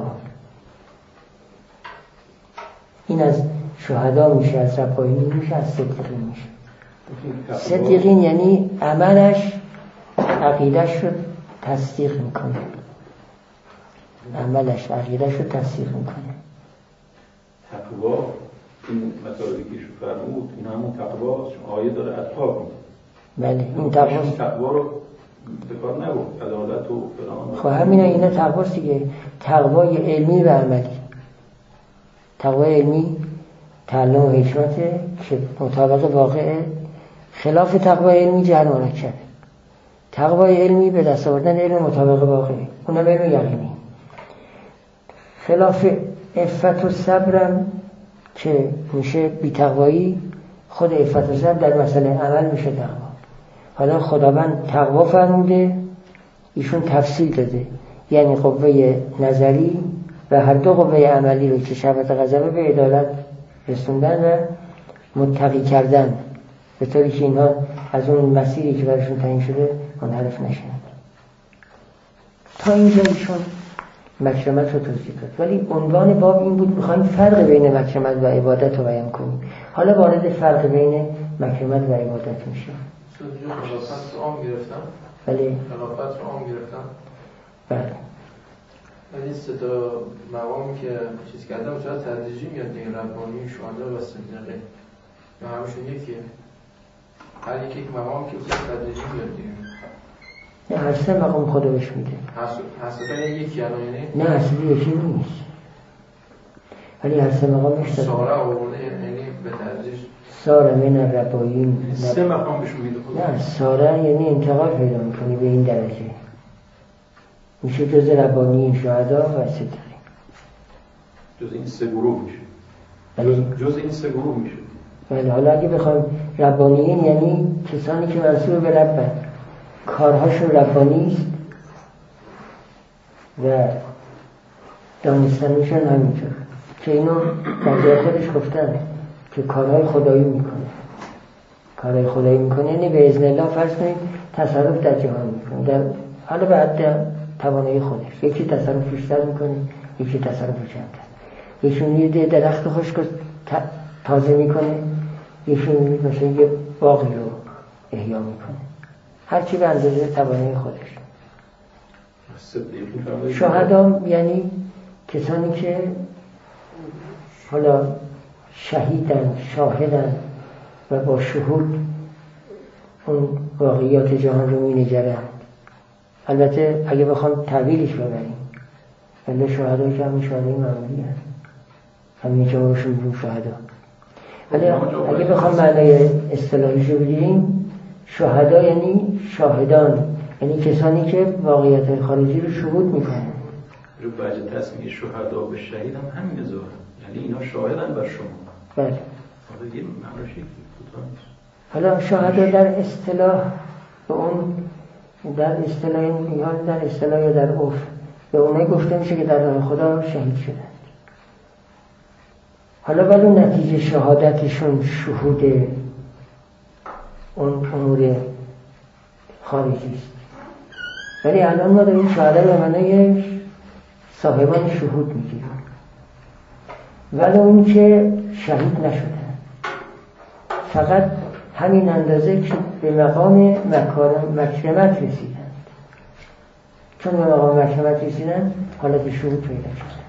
این از شهدا میشه، از ربانیین میشه، از صدیقین میشه. صدیقین یعنی عملش عقیدش رو تصدیق میکنه، عملش عقیدش رو تصدیق میکنه. تقوا این مطالبی که شو فرمود این همون تقواست، چون آیه داره اتقاکم. بله این تقوا رو به کار نبود، عدالت و فلان. خب همین اینا تقواست دیگه. تقوای علمی و عملی. تقوای علمی تعلم و حکمته که مطابق واقعه، خلاف تقوای علمی جهل مرکبه. تقوای علمی به دست آوردن علم مطابق واقعه، اونم علم یقینی. خلاف عفت و صبرم که میشه بی تقوایی، خود عفت و صبر در مسئله عمل میشه تقوا. حالا خداوند تقوا فرموده، ایشون تفصیل داده، یعنی قوه نظری و هر دو قوه عملی رو که شهوت غضب به عدالت رسوندن و متقی کردن، به طوری که اینها از اون مسیری که براشون تعیین شده منحرف نشن. تا اینجا ایشون مکرمت رو توضیح داد، ولی عنوان باب این بود میخوایم فرق بین مکرمت و عبادت رو بیان کنیم. حالا وارد فرق بین مکرمت و عبادت میشه. خلافت رو عام گرفتم. بله خلافت رو عام گرفتم. بله. ولی سه تا مقامی که چیز کردم چرا تدریجی میاد دیگه، ربانی، شهدا و صدیقه، یا همشون یکیه؟ هر یک مقام که تدریجی میاد دیگه. نه هر سه مقام خدا بهش میده. حسدن یکی الان یعنی؟ نه حسدی یکی نیست، ولی هر سه مقامش داره. ساره آورده یعنی به تدریج ساره من الربایین، سه مقام بهشون میده خدا. نه ساره یعنی انتقال پیدا میکنی به این درجه، میشه جز ربانیین، شهدا و صدیقین. جز این سه گروه میشه. بله جز این سه گروه میشه. بله. حالا اگه بخوایم ربانیین یعنی کسانی که منصوب به ربن، کارهاشون ربانی است و دانستنشون همینطور، که اینو در جای خودش گفتن که کارهای خدایی میکنه. کارهای خدایی میکنه یعنی به اذن الله فرض کنید تصرف در جهان میکنه، حالا بعد توانایی خودش، یکی تصرف بیشتر میکنه، یکی تصرف کمتر. یکیون یه درخت خشک تازه میکنه، یکیون مثلا یه باغی رو احیا میکنه، هرچی به اندازه توانایی خودش. شهدا یعنی کسانی که حالا شهیدن، شاهدن و با شهود اون واقعیات جهان رو می نگرند. البته اگه بخوام تعبیرش ببریم، ولی شهدایی که همین شهدای معمولی هست، همین که روشون میگیم شهدا. ولی اگه بخوام معنای اصطلاحیش رو بگیریم، شهدا یعنی شاهدان، یعنی کسانی که واقعیت خارجی رو شهود میکنن. رو بعد تصمیه شهدا به شهید هم همین ظاهره، یعنی اینا شاهدن بر شما. بله. حالا یه معناش حالا شهدا در اصطلاح به اون، در اصطلاح یا در اصطلاح یا در عرف به اونایی گفته میشه که در راه خدا شهید شدن. حالا ولی نتیجه شهادتشون شهود اون امور خارجی است، ولی الان ما داریم شهادت به معنای صاحبان شهود میگیریم، ولی اون که شهید نشدن، فقط همین اندازه که به مقام مکرمت رسیدند. چون به مقام مکرمت رسیدن حالت شهود پیدا کردن.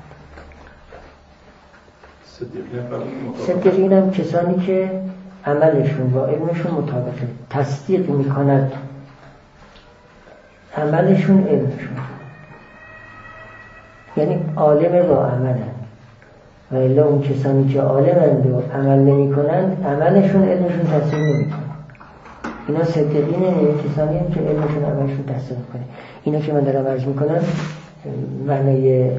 صدیقین هم کسانی که عملشون با علمشون مطابقه، تصدیق میکند عملشون علمشون، یعنی عالم با عملن، و الا اون کسانی که عالمند و عمل نمی کنند عملشون علمشون تصدیق نمی کنند. اینا صدیقین، این کسانی هم که علمشون عملشون تصدیق کنه. اینا که من دارم عرض میکنم معنی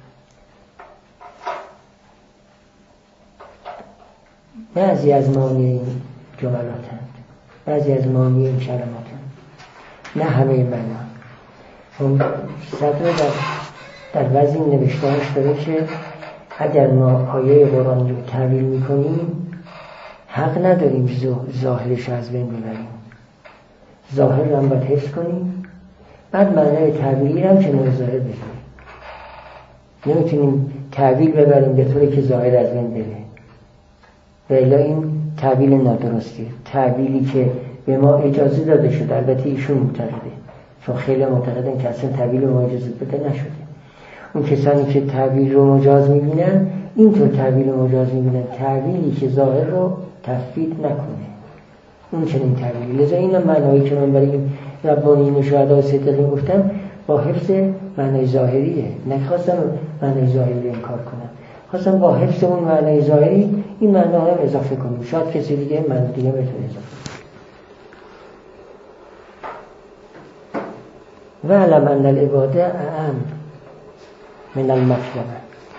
بعضی از معانی این جملات هست، بعضی از معانی این کلمات هست، نه همه معنا. اون صدر در وزن نوشتهاش داره که اگر ما آیه قرآن رو تعبیر میکنیم حق نداریم ظاهرش از بین ببریم، ظاهر رو هم باید حفظ کنیم، بعد معنای تعبیری هم کنار ظاهر بذاریم. نمیتونیم تعبیر ببریم به طوری که ظاهر از بین بره، و الا این تعبیر نادرستیه. تعبیری که به ما اجازه داده شده، البته ایشون معتقده، چون خیلی معتقدن که اصلا تعبیر ما اجازه بده نشده. اون کسانی که تعبیر رو مجاز میبینن اینطور تعبیر رو مجاز میبینن، تعبیری که ظاهر رو تفویض نکنه، اون چنین تعبیری. لذا این معنایی که من برای این ربانیین و شهدا و صدیقین گفتم با حفظ معنای ظاهریه، نخواستم معنای ظاهری رو انکار کنم، خواستم با حفظ اون معنای ظاهری این معنا رو اضافه کنم، شاید کسی دیگه معنی دیگه بتونه اضافه کنه. و علم ان العباده اعم من المکرمه.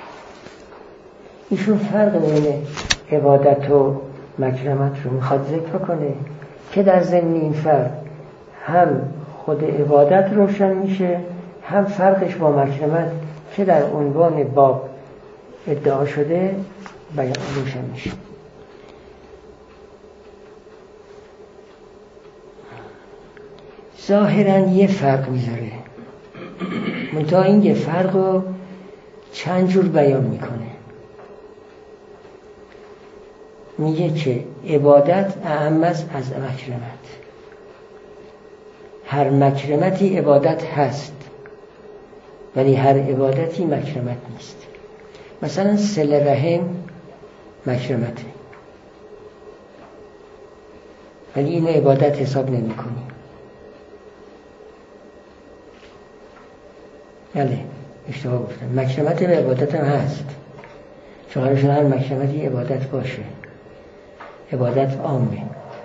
ایشون فرق بین عبادت و مکرمت رو میخواد ذکر کنه که در ضمن این فرق هم خود عبادت روشن میشه، هم فرقش با مکرمت که در عنوان باب ادعا شده بیان روشن میشه. ظاهراً یه فرق میذاره، منتها این یه فرق رو چند جور بیان میکنه. میگه که عبادت اعم است از مکرمت، هر مکرمتی عبادت هست ولی هر عبادتی مکرمت نیست. مثلا صله رحم مکرمته ولی اینو عبادت حساب نمی کنی. بله اشتباه گفتم، مکرمت به عبادت هم هست، چون هر مکرمتی عبادت باشه، عبادت عامه،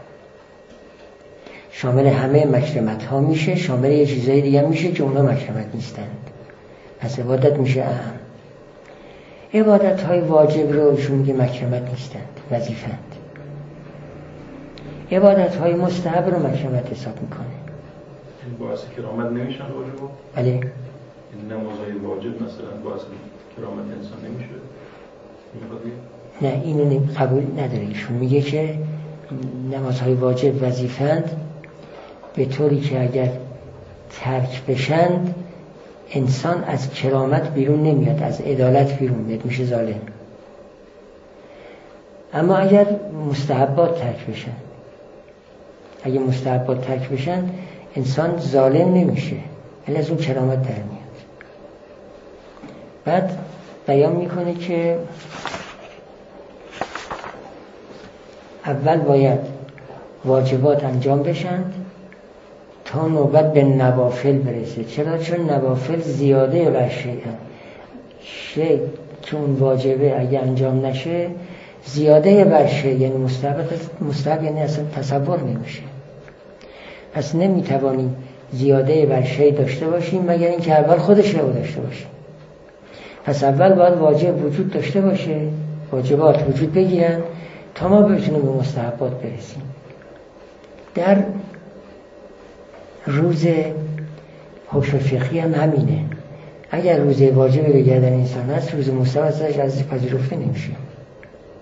شامل همه مکرمت ها میشه، شامل یه چیزای دیگه میشه که اونا مکرمت نیستند، پس عبادت میشه اعم. عبادت های واجب رو ایشون میگه مکرمت نیستند، وظیفند. عبادت های مستحب رو مکرمت حساب میکنه. این باعث کرامت نمیشن واجب؟ بله. این نمازهای واجب مثلا باعث کرامت انسان نمیشه؟ نه اینو قبول نداره. ایشون میگه که نمازهای واجب وظیفند به طوری که اگر ترک بشند انسان از کرامت بیرون نمیاد، از عدالت بیرون میاد، میشه ظالم. اما اگر مستحبات ترک بشن، اگر مستحبات ترک بشن انسان ظالم نمیشه، ولی از اون کرامت در میاد. بعد بیان میکنه که اول باید واجبات انجام بشن تا نوبت به نوافل برسه. چرا؟ چون نوافل زیاده بر شیء که اون واجبه اگه انجام نشه زیاده بر شیء، یعنی مستحب یعنی اصلا تصور نمیشه. پس نمیتوانیم زیاده بر شیء داشته باشیم مگر اینکه اول خودش رو داشته باشیم. پس اول باید واجب وجود داشته باشه، واجبات وجود بگیرن تا ما بتونیم به مستحبات برسیم. در روز حکم فقهی هم همینه. اگر روز واجب به گردن انسان هست، روز مستحب ازش پذیرفته نمیشه.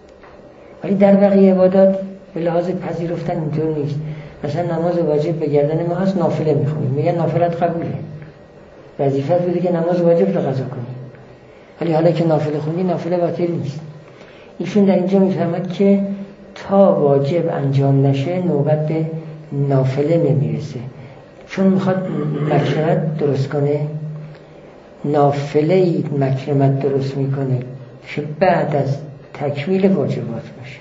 ولی در بقیه عبادات به لحاظ پذیرفتن اینطور نیست. مثلا نماز واجب به گردن ما هست، نافله میخونیم، میگن نافلت قبوله، وظیفت بوده که نماز واجب رو قضا کنی، ولی حالا که نافله خوندی نافله باطل نیست. ایشون در اینجا میفهمد که تا واجب انجام نشه نوبت به نافله نمیرسه، چون میخواد مکرمت درست کنه. نافله ای مکرمت درست میکنه که بعد از تکمیل واجبات باشه.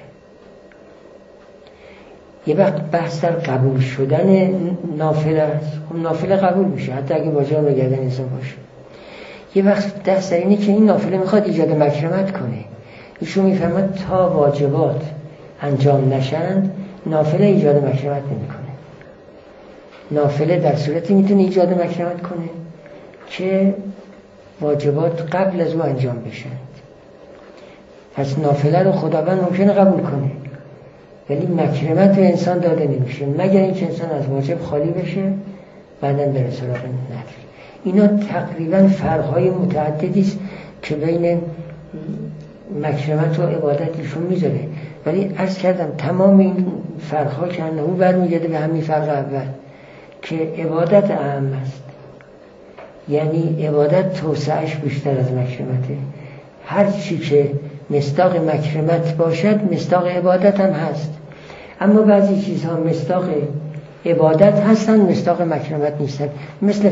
یه وقت بحث در قبول شدن نافله است. خب نافله قبول میشه حتی اگه واجب به گردن انسان باشه. یه وقت دست در اینه که این نافله میخواد ایجاد مکرمت کنه. ایشون میفهمد تا واجبات انجام نشند نافله ایجاد مکرمت نمیکنه. نافله در صورتی میتونه ایجاد مکرمت کنه که واجبات قبل از او انجام بشند. پس نافله رو خداوند ممکنه قبول کنه ولی مکرمت به انسان داده نمیشه مگر اینکه انسان از واجب خالی بشه بعداً بره سراغ نفل. اینا تقریباً فرق‌های متعددی است که بین مکرمت و عبادت ایشون میذاره، ولی عرض کردم تمام این فرق‌ها که انه برمیگرده به همین فرق اول که عبادت اهم است. یعنی عبادت توسعش بیشتر از مکرمته. هر چی که مصداق مکرمت باشد مصداق عبادت هم هست، اما بعضی چیزها مصداق عبادت هستن مصداق مکرمت نیستن، مثل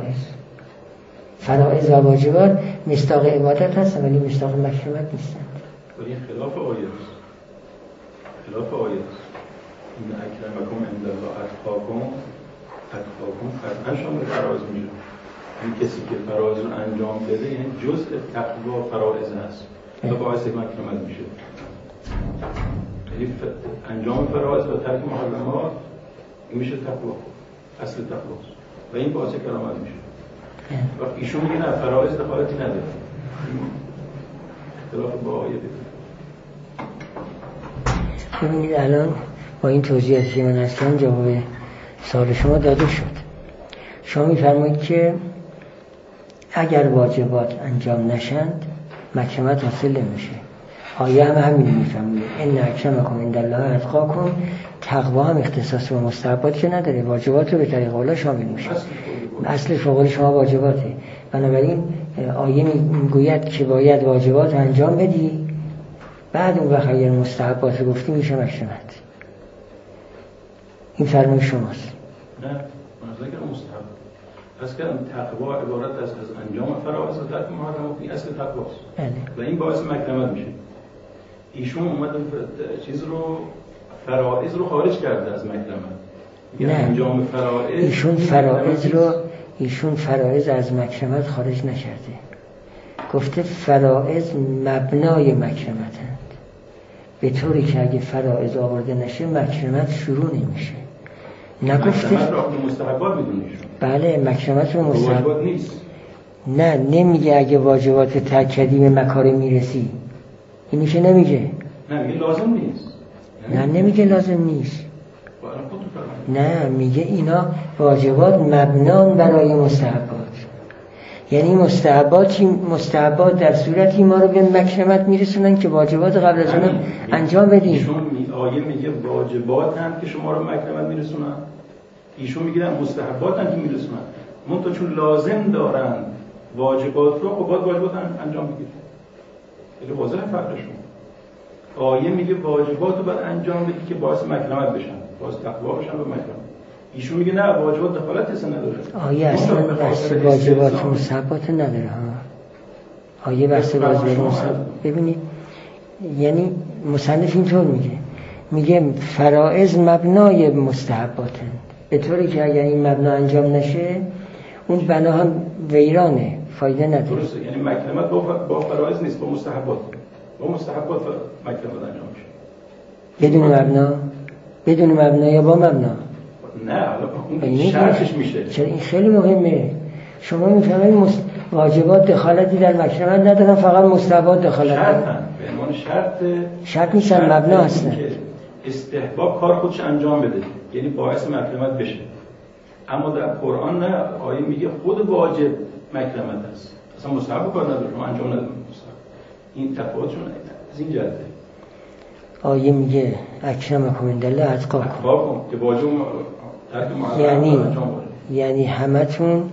فرائض و واجبات مصداق عبادت هستن ولی مصداق مکرمت نیستن. ولی خلاف آیه این اکرمکم عند الله اتقاکم قطعا شامل فرائض میشه. این کسی که فرائض رو انجام بده یعنی جزء تقوا فرائض هست و باعث مکرمت میشه. یعنی انجام فرائض و ترک محرمات این میشه تقوا، اصل تقواست و این باعث کرامت میشه. وقتی ایشون میگه نه فرائض دخالتی نداره، اختلاف با آیه ببینید الان با این توضیحاتی که من هستم جواب سوال شما داده شد. شما میفرمایید که اگر واجبات انجام نشند مکرمت حاصل نمیشه. آیه هم همین میفرمایید ان اکرمکم عند الله اتقاکم. تقوا هم اختصاص به مستحبات که نداره، واجبات رو به طریق اولا شامل میشه. اصل فقر شما واجباته، بنابراین آیه میگوید که باید واجبات انجام بدی بعد اون وقت اگر مستحبات رو گفتی میشه مکرمت. این فرمان شماست. نه منظور که مستحب پس کردم تقوا عبارت است از انجام فرائض و ترک محرمات، این اصل تقواست و این باعث مکرمت میشه. ایشون اومدن چیز رو فرائض رو خارج کرده از مکرمت. نه انجام فرائض ایشون فرائض از مکرمت خارج نکرده، گفته فرائض مبنای مکرمتند، به طوری که اگه فرائض آورده نشه مکرمت شروع نمیشه. نگفته مکرمت رو مستحبات میدونه ایشون. بله مکرمت رو مستحبات نیست. نه نمیگه اگه واجبات ترک کردی به مکارم میرسی، اینی که نمیگه. نه میگه لازم نیست. نه نمیگه لازم نیست. نه میگه اینا واجبات مبنان برای مستحبات. یعنی مستحبات در صورتی ما رو به مکرمت میرسونن که واجبات قبل از اون انجام بدیم. ایشون آیه میگه واجبات هم که شما رو مکرمت میرسونن، ایشون میگه مستحبات هم که میرسونن، منتها چون لازم دارن واجبات رو خب باید واجبات انجام بگیرن. خیلی واضحه فرقشون. آیه میگه واجبات رو باید انجام بدی که باعث مکرمت بشن، باعث تقوا بشن و مکرمت. ایشون میگه نه واجبات دخالت اصلا نداره. آیه اصلا بحث واجبات مستحبات نداره ها. آیه بحث واجبات مستحبات. ببینید یعنی مصنف اینطور میگه فرائض مبنای مستحباتند، به طوری که اگر این مبنا انجام نشه اون بنا هم ویرانه، فایده نداره. درسته، یعنی مکرمت با فرائض نیست، با مستحبات. با مستحبات مکرمت انجام میشه. بدون مبنا یا با مبنا؟ نه حالا اون شرطش میشه. چرا این خیلی مهمه. شما میفهمید واجبات دخالتی در مکرمت ندارن، فقط مستحبات دخالت دارن. به عنوان شرط نیستن، مبنا هستن. استحباب کار خودش انجام بده، یعنی باعث مکرمت بشه. اما در قرآن نه، آیه میگه خود واجب مکرمت است، اصلا مستحب کار نداره، شما انجام نداره مستحب. این تفاوتشون از این جهته. آیه میگه اکرمکم عندالله اتقاکم، که واجب ترک محرم یعنی همتون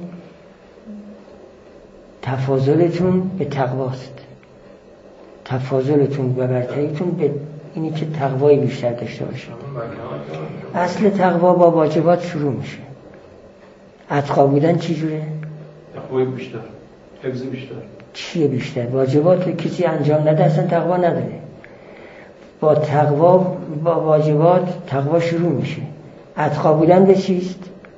تفاضلتون به تقواست، تفاضلتون و برتریتون به اینی که تقوای بیشتر داشته باشه. اصل تقوا با واجبات شروع میشه. اتقا بودن چی جوره؟ تقوای بیشتر، حفظ بیشتر. چیه بیشتر؟ واجبات کسی انجام نده اصلا تقوا نداره. با تقوا، با واجبات تقوا شروع میشه. اتقا بودن به چیست؟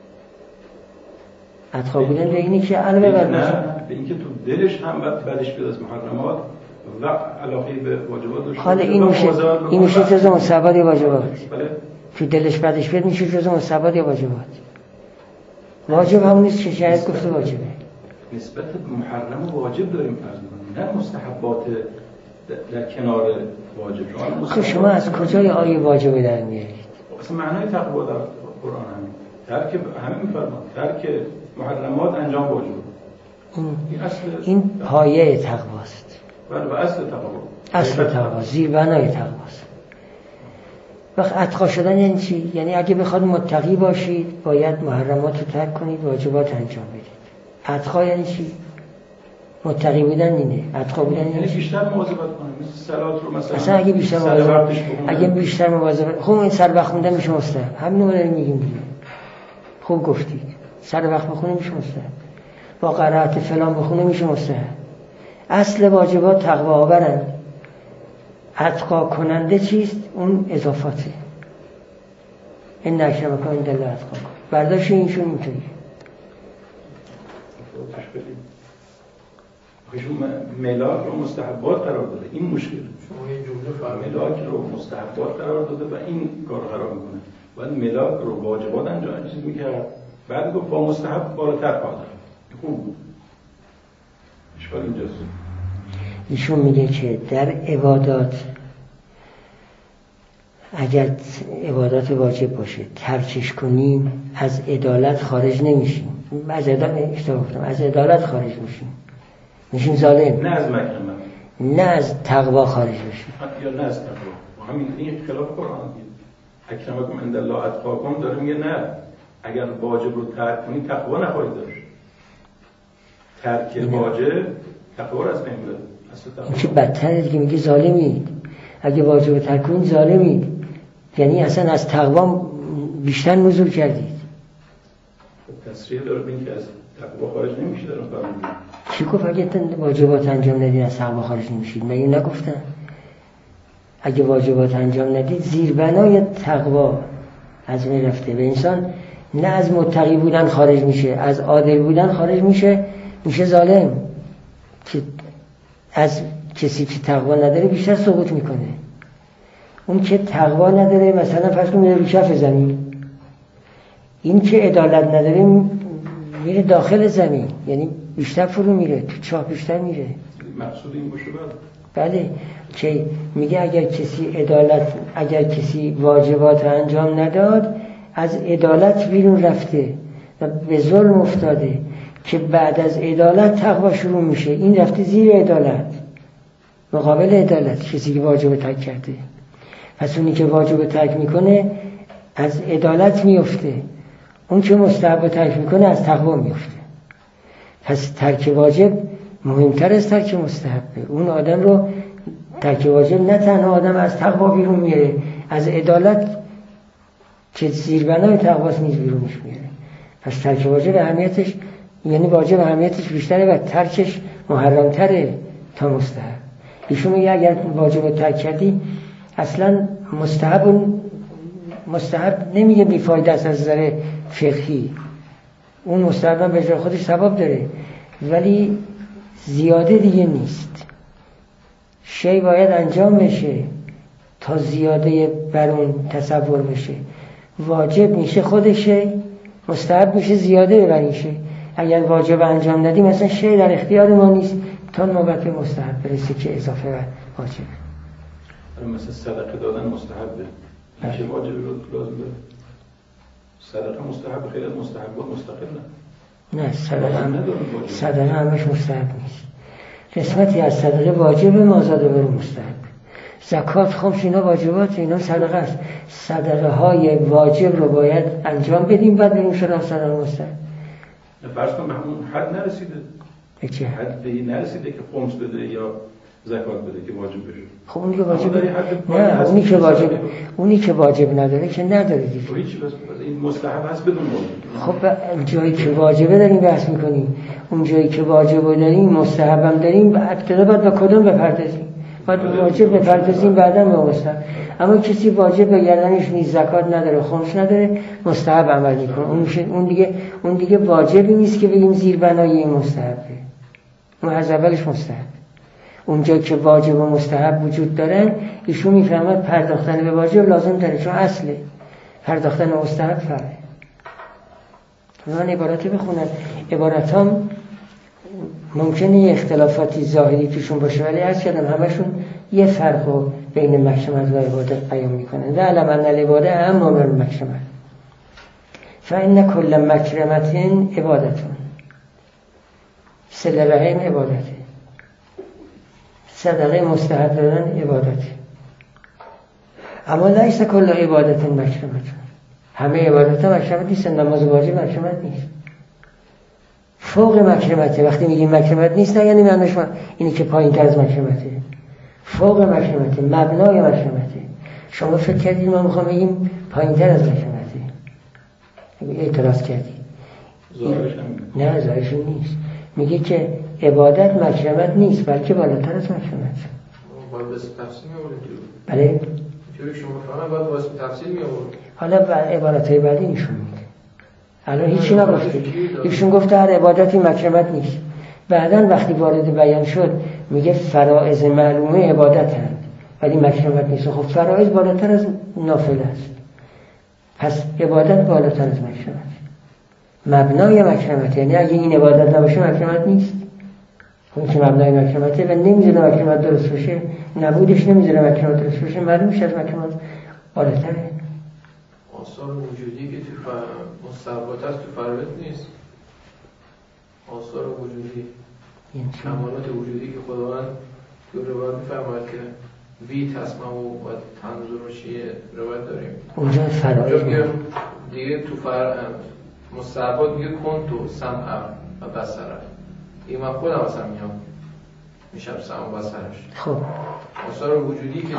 اتقا بودن به اینی که علاوه بر به اینکه تو دلش هم بدش بیاد از محرمات و علاقه به واجبات داشته. حالا این میشه جزء مستحبات یا واجبات؟ بله. تو دلش بدش بیاد میشه جزء مستحبات یا واجبات؟ واجب همون نیست که شاید گفته واجبه. نسبت به محرم و واجب داریم فرض می‌کنیم، نه مستحبات در کنار واجب. شما از کجای آیه واجب در میارید؟ اصلا معنای تقوا در قرآن همین. ترک همین می‌فرماد، ترک محرمات انجام واجب. این پایه تقواست. بله، و اصل تقوا. اصل تقوا، زیربنای تقواست. وقت اتقا شدن یعنی چی؟ یعنی اگه بخواد متقی باشید باید محرمات رو ترک کنید، واجبات انجام بدید. اتقا یعنی چی؟ متقی بودن اینه. اتقا بودن یعنی بیشتر مواظبت کنید، مثل صلات رو مثلا. اصلا اگه بیشتر مواظبت، خب این سر وقت خوندن میشه مستحب. همین رو داریم میگیم دیگه. خوب گفتید. سر وقت بخونه میشه مستحب. با قرائت فلان بخونه میشه مستحب. اصل واجبات تقوا آورن. اتقا کننده چیست؟ اون اضافاته. این اکرمکم عندالله اتقاکم. برداشت اینشون اینطوری. ایشون ملاک رو مستحبات قرار داده. این مشکل. شما این جمله ملاک رو مستحبات قرار داده و این کار قرار میکنه. بعد ملاک رو واجبات انجام چیز میکرد. بعد گفت با مستحب بالاتر قادر. خوب بود. اشکال اینجاست. ایشون میگه که در عبادات اگر عبادات واجب باشه ترکش کنیم از عدالت خارج نمیشیم. از عدالت خارج میشیم ظالم. نه از مکرمه، نه از تقوا خارج میشیم. یا نه از تقوا. همین این خلاف قرآن میگه. اکرمکم عندالله اتقاکم داره میگه نه. اگر واجب رو ترک کنی تقوا نخواهید داشت. ترک واجب تقوا رو از بین میبره. این که بدتره دیگه، میگه ظالمید. اگه واجب رو ترک کنید ظالمید. یعنی اصلا از تقوا بیشتر نزول کردید. تصریح داره بین که از تقوا خارج نمیشید. دارم فرمودید چی گفت اگه واجبات انجام ندید از تقوا خارج نمیشید؟ من این نگفتم. اگه واجبات انجام ندید زیربنای تقوا از بین رفته و انسان نه از متقی بودن خارج میشه، از عادل بودن خارج میشه، میشه ظالم. که از کسی که تقوا نداره بیشتر سقوط میکنه. اون که تقوا نداره مثلا فرض کن میره رو کف زمین، این که عدالت نداره میره داخل زمین، یعنی بیشتر فرو میره، تو چاه بیشتر میره. مقصود این باشه بله، که میگه اگر کسی واجبات انجام نداد از عدالت بیرون رفته و به ظلم افتاده، که بعد از عدالت تقوا شروع میشه. این رفته زیر عدالت، مقابل عدالت کسی که واجب ترک کرده. پس اونی که واجب ترک میکنه از عدالت میفته، اون که مستحب ترک میکنه از تقوا میفته. پس ترک واجب مهمتر از ترک مستحبه. اون آدم رو ترک واجب نه تنها آدم از تقوا بیرون میاره، از عدالت که زیربنای تقواست نیز بیرونش میاره. پس ترک واجب اهمیتش، یعنی واجب اهمیتش بیشتره و ترکش محرمتره تا مستحب. ایشون میگه اگر واجب رو ترک کردی اصلا مستحب نمیگه بیفایده است از نظر فقهی، اون مستحب هم به جای خودش ثواب داره ولی زیاده دیگه نیست. شی باید انجام بشه تا زیاده بر اون تصور بشه. واجب میشه خودشه، مستحب میشه زیاده بر این شی. اگر واجب انجام ندیم مثلا شی در اختیار ما نیست تا نوبت به مستحب برسه که اضافه و واجبه. مثلا صدقه دادن مستحبه، چه واجبی رو لازم داره؟ صدقه مستحب، خیلی از مستحبات مستقل نه. صدقه همش مستحب نیست. قسمتی از صدقه واجب، مازاده بر مستحب. زکات، خمس، اینا واجبات، اینا صدقه است. صدقه های واجب رو باید انجام بدیم بعد بریم سراغ صدقه مستحب. فرض کن به همون حد نرسیده. چه حد به این نرسیده که خمس بده یا زکات بده که واجب بشه. خب اونی که واجب نه، اونی که واجب نداره که نداره دیگه. هیچ بس این مستحب هست بدون واجب. خب جایی که واجبه داریم بحث میکنیم. اون جایی که واجبه داریم مستحب هم داریم، ابتدا باید به کدوم بپردازیم؟ باید واجب بپردازیم بعدا به مستحب. اما کسی واجب به گردنش نیست، زکات نداره، خمس نداره، مستحب عمل میکنه، اون دیگه واجبی نیست که بگیم زیر بنای این مستحبه. اون از اولش مستحب. اونجا که واجب و مستحب وجود داره ایشون میفهمد پرداختن به واجب لازم داره، چون اصله. پرداختن به مستحب فرقه. من عبارتی بخونم. عبارتام ممکنه یه اختلافاتی ظاهری توشون باشه، ولی عرض کردم همشون یه فرق رو بین مکرمت و عبادت قیام میکنن. و علم ان العباده اهم من المکرمت فان کل مکرمت عبادتون. صله رحم عبادته، صدقه مستحب دادن عبادته. اما لیس کل عبادت مکرمت. همه عبادت ها مکرمت نیستن. نماز واجب مکرمت نیست، فوق مکرمته. وقتی میگیم مکرمت نیست نه یعنی معنیش اینی که پایین تر از مکرمته، فوق مکرمته، مبنای مکرمته. شما فکر کردید ما میخوام بگیم پایین تر از مکرمته، اعتراض کردید. نه ظاهرش نیست. میگه که عبادت مکرمت نیست بلکه بالاتر از مکرمت. باید بس تفصیل می‌آورید. بله چون شما فهمید باید واسه تفصیل می‌آورید. حالا عبارت‌های بعدی نشون میده. الان هیچی نگفته. ایشون گفته هر عبادتی مکرمت نیست. بعداً وقتی وارد بیان شد میگه فرائض معلومه عبادتن ولی مکرمت نیست. خب فرائض بالاتر از نافل است، پس عبادت بالاتر از مکرمت. مبنای مکرمت یعنی اگه این عبادت نباشه مکرمت نیست. اون که مبنای مکرمته و نمیذاره مکرمت درست بشه، نبودش نمیذاره مکرمت درست بشه، معلوم میشه از مکرمت بالاتره. آثار وجودی که تو مستحبات هست تو فرائض نیست. آثار وجودی کمالات وجودی که خداوند تو روایت می‌فرماید که بی تسمع و تنظر و چیه روایت داریم اونجا فرائض دیگه تو مستحبات میگه کن تو سمع و بصر. این من خودم اصلا میشم سمع و بصرش. خب آثار وجودی که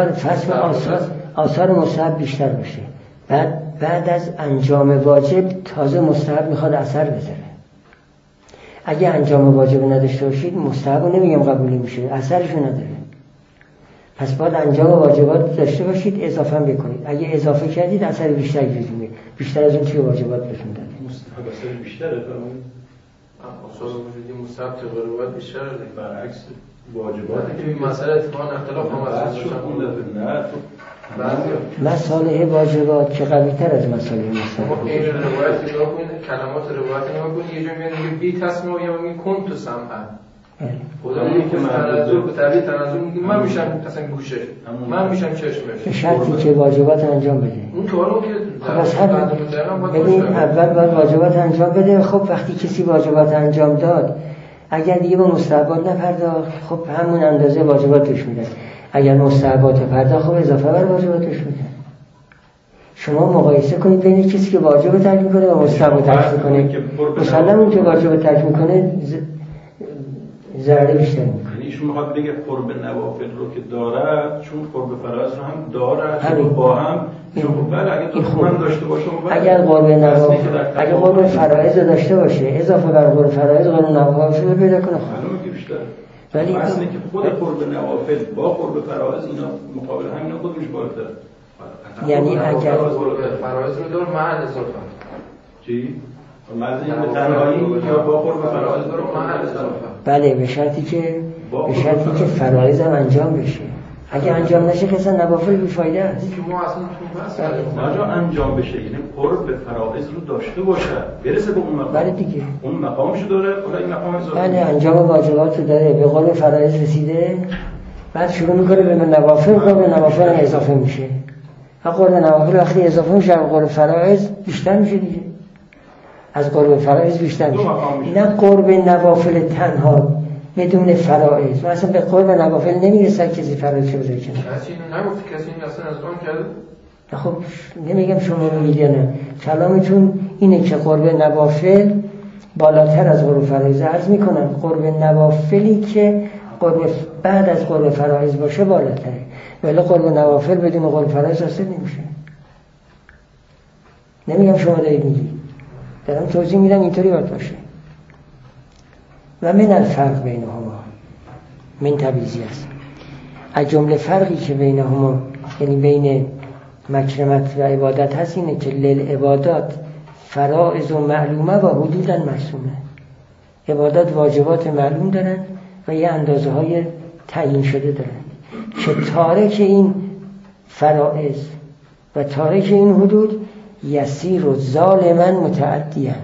آثار مستحب بیشتر باشه، بعد از انجام واجب تازه مستحب میخواد اثر بذاره. اگه انجام واجب نداشته باشید مستحب رو نمیگم قبول میشه، اثرشو نداره. پس باید انجام واجبات داشته باشید، اضافه هم بکنید. اگه اضافه کردید اثر بیشتری بزنید، بیشتر از اون چیه واجبات بهتون داده. مستحب اثر بیشتره. آثار وجودی مستحب تقریبا بیشتره برعکس واجبات. توی مسئله اتفاقا اختلاف هم هست. مسائل واجبات که قوی تر از مسائل مستحب. این روایت نگاه کنید، کلمات روایت نگاه کنید، یه جا میگه بی تسمع و یا میگه کن تو سمع. خدا میگه که تنظر به تعبیر تنظر میگه من میشم اصلا گوشه، من میشم چشمش. شرطی که واجبات انجام بده. اون کارو که ببین اول باید واجبات انجام بده. خب وقتی کسی واجبات انجام داد اگر دیگه به مستحبات نپرداخت خب همون اندازه واجباتش میده. اگر مستحبات پرداخت خب اضافه بر واجباتش میده. شما مقایسه کنید بین کسی که واجب ترک میکنه و مستحب ترک میکنه. مثلا اون که واجب ترک میکنه ضرر بیشتر میکنه. یعنی ایشون میخواد بگه قرب نوافل رو که دارد چون قرب فرائض رو هم دارد با هم چون بله اگه تو هم داشته باشه اگر قرب نوافل اگه قرب فرائض داشته باشه اضافه بر قرب فرائض قرب نوافل رو پیدا کنه. معلومه که بیشتر. ولی اصلا که خود قرب نوافل با قرب فرائض اینا مقابل همینا خودش بالاتره. یعنی اگر فرائض رو داره محل اضافه چی؟ مرز این به تنهایی یا با قرب فرائض داره محل اضافه. بله به شرطی که فرائض هم انجام بشه. اگه انجام نشه که اصلا نوافل بی‌فایده است. ما اصلا تو بس انجام بشه یعنی قرب فرائض رو داشته باشه برسه به اون مقام. بله دیگه اون مقامشو داره حالا این مقام اضافه. بله انجام واجبات رو داره به قرب فرائض رسیده بعد شروع میکنه به نوافل قرب نوافل اضافه میشه. و قرب نوافل وقتی اضافه میشه قرب فرائض بیشتر میشه دیگه. از قرب فرائض بیشتر میشه. نه قرب نوافل تنها بدون فرائض و اصلا به قرب نوافل نمیرسد کسی فرائض شو بذاره کنار. کسی اینو نگفت، کسی این اصلا از اون کرده. خب نمیگم شما میگید یا نه، کلامتون اینه که قرب نوافل بالاتر از قرب فرائض. عرض میکنم قرب نوافلی که قرب بعد از قرب فرائض باشه بالاتره، ولی قرب نوافل بدون قرب فرائض اصلا نمیشه. نمیگم شما دارید میگید، دارم توضیح میدم اینطوری باید باشه. و من الفرق بینهما من تبعیضی است. از جمله فرقی که بینهما یعنی بین مکرمت و عبادت هست اینه که للعبادات فرائض و معلومه و حدودا مرسومه. عبادات واجبات معلوم دارن و یه اندازه های تعیین شده دارن که تارک این فرائض و تارک این حدود یسیر و ظالما متعدیان،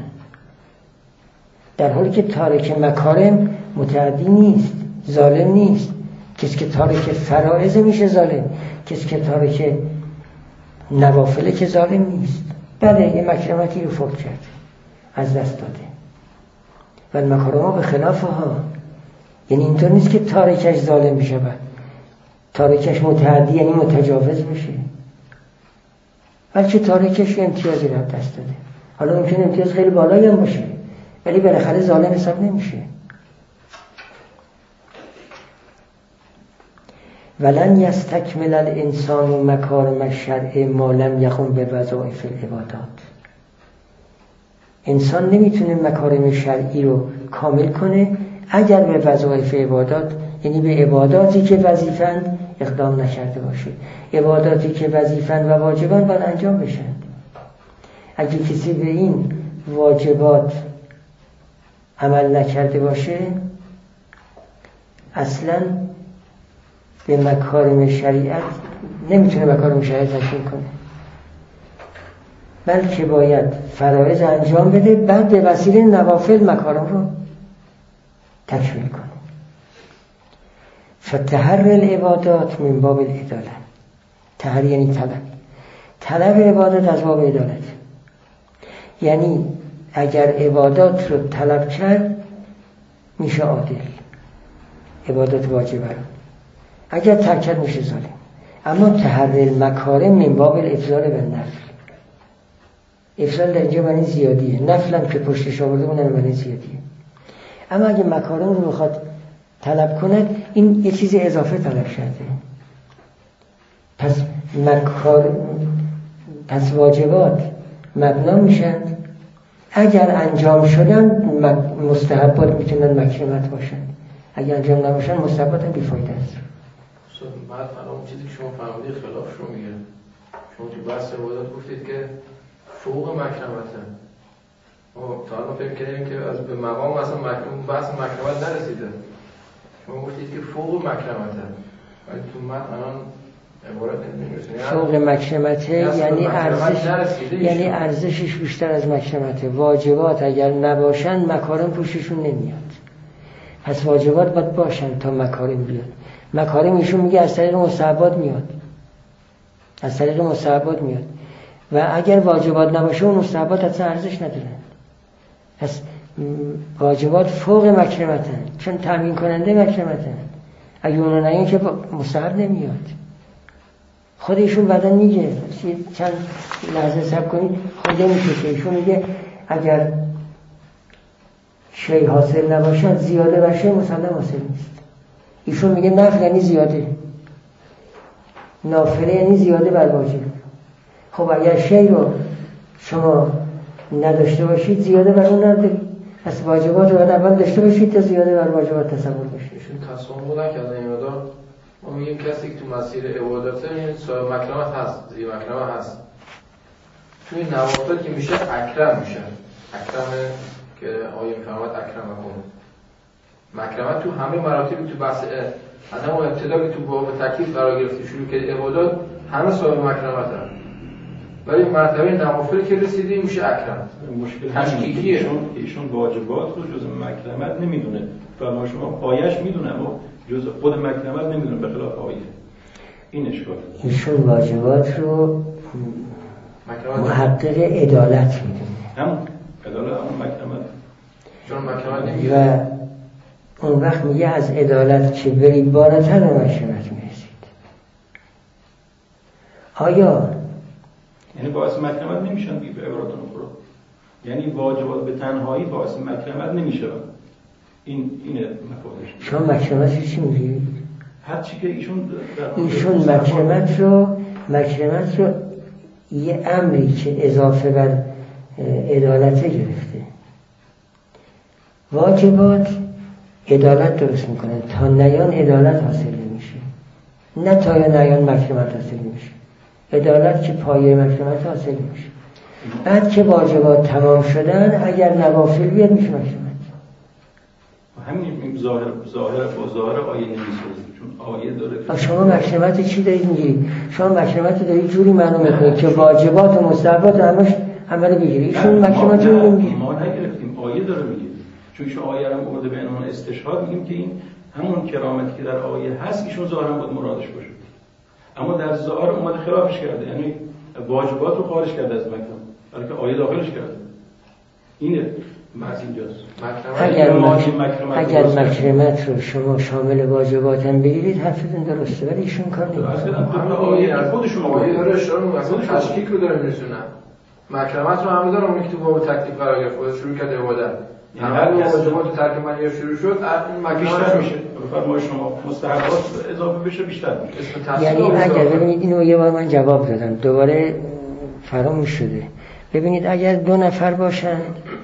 در حالی که تارک مکارم متعدی نیست، ظالم نیست. کسی که تارک فرائض میشه ظالم، کسی که تارک نوافله که ظالم نیست. بله یه مکرمتی رو فوت کرد، از دست داده، و المکارم به خلاف ها، یعنی اینطور نیست که تارکش ظالم بشه، تارکش متعدی یعنی متجاوز بشه، بلکه تارکش امتیازی رو دست داده. حالا ممکنه امتیاز خیلی بالایی هم باشه ولی بالاخره ظالم حساب نمیشه. ولن یستکمل الانسان مکارم الشرع ما لم یقم بوظایف العبادات. انسان نمیتونه مکارم شرعی رو کامل کنه اگر به وظایف عبادات، یعنی به عباداتی که وظیفند اقدام نکرده باشه. عباداتی که وظیفند و واجبند باید انجام بشن. اگه کسی به این واجبات عمل نکرده باشه اصلاً به مکارم شریعت نمیتونه مکارم شریعت تکمیل کنه، بلکه باید فرائض انجام بده، بعد به وسیله نوافل مکارم رو تکمیل کنه. فتحر العبادات من باب العدالت. تحر یعنی طلب عبادت از باب عدالت، یعنی اگر عبادات رو طلب کرد میشه عادل، عبادت واجبه رو، اگر ترک کرد میشه ظالم. اما تحرر مکارم من باب الافضال و نفل. افضال در اینجا معنی زیادیه، نفل هم که پشتش آورده اونم معنی زیادیه. اما اگه مکارم رو بخواد طلب کند این یه چیز اضافه طلب شده. پس واجبات مبنا میشن، اگر انجام شدن مستحبات میتونن مکرمت باشن، اگر انجام نباشن مستحبات هم بیفایده است. بعد اون چیزی که شما فرمودید خلافش رو میگه. شما تو بحث عبادات گفتید که فوق مکرمته. تا الان فکر کردیم که از به مقام اصلا بحث مکرمت نرسیده. شما گفتید که فوق مکرمته، ولی تو متن الان عبارت نمی‌رسه. فوق مکرمته یعنی ارزشش بیشتر از مکرمته. واجبات اگر نباشن مکارم پوششون نمیاد، پس واجبات باید باشن تا مکارم بیاد. مکارم ایشون میگه از طریق مستحبات میاد، از طریق مستحبات میاد، و اگر واجبات نباشه اون مستحبات اصلا ارزش ندارن. پس واجبات فوق مکرمتن، چون تامین کننده مکرمتن. اگه اونو نگن که مستحب نمیاد. خود ایشون بعدن میگه، چند لحظه صبر کنید، خود میشه که ایشون میگه اگر شی حاصل نباشد زیاده باشه مسلم حاصل نیست. ایشون میگه نفل یعنی زیاده، نافله یعنی زیاده بر واجب. خب اگر شی رو شما نداشته باشید زیاده بر اون ندارید، پس واجبات رو اول داشته باشید تا زیاده بر واجبات تصور بشه. ایشون تصور نکردن این مقدار. ما میگیم کسی که تو مسیر عبادته صاحب مکرمت هست، زی مکرمت هست، توی نوافل که میشه اکرم میشه. اکرم که آیه میفرماد اکرم کنه. مکرمت تو همه مراتب تو بحث از همون ابتدا که تو باب تکلیف قرار گرفته شروع که عبادات همه صاحب مکرمت هست، ولی مرتبه نوافل که رسیدیم میشه اکرم. مشکل تشکیکیه. ایشون واجبات رو جز مکرمت نمیدونه، فرما شما آیش میدونه اما جز خود مکرمت نمیدونه، به خلاف آیه. این اشکال. ایشون واجبات رو محقق عدالت میدونه، هم عدالت هم مکرمت، چون مکرمت نمیدونه. اون وقت میگه از عدالت که برید بالاتر به مشرمت میرسید. آیا یعنی باعث مکرمت نمیشن به عبارتون برو، یعنی واجبات به تنهایی باعث مکرمت نمیشه. اینه مفهومش. شما مکرمت چی میگید؟ هر چی که ایشون مکرمت رو یه امری که اضافه بر عدالت گرفته. واجبات عدالت درست میکنه، تا نیان عدالت حاصل نمیشه، نه تا نیان مکرمت حاصل نمیشه. عدالت که پایه مکرمت حاصل نمیشه. بعد که واجبات تمام شدن اگر نوافل بیاد میشه مکرمت. همین ظاهر آیه نمیسازه، چون آیه داره. شما مکرمت چی دارید میگیرید؟ شما مکرمت دارید جوری معلوم میکنید که واجبات و مستحبات همه رو بگیرید. ایشون مکرمت رو نمیگیرید. ما نگرفتیم، آیه داره میگه. چون ایشون آیه رو آورده به عنوان استشهاد، میگیم که این همون کرامتی که در آیه هست ایشون ظاهرا بود مرادش باشه، اما در ظاهر اومده خلافش کرده، یعنی واجبات رو خارج کرده از مکرم، بلکه آیه داخلش کرده. اینه محض اینجاست. اگر مکرمت رو شما شامل واجبات هم بگیرید حرفتون درسته، ولی ایشون کار نمی‌کنه. آیه داره اشاره می‌کنه، اصلا تشکیک رو داره می‌رسونه. مکرمت رو همه داره، اون که تو باب تکلیف قرار گرفت، خودش شروع کرده عبادت. هر واجبات ترک منهی شروع شد، این بیشتر میشه. بفرمایید شما مستحبات اضافه بشه بیشتر میشه. یعنی اگر ببینید اینو یه بار من جواب دادم، دوباره فراموش شده. ببینید اگر 2 نفر باشن،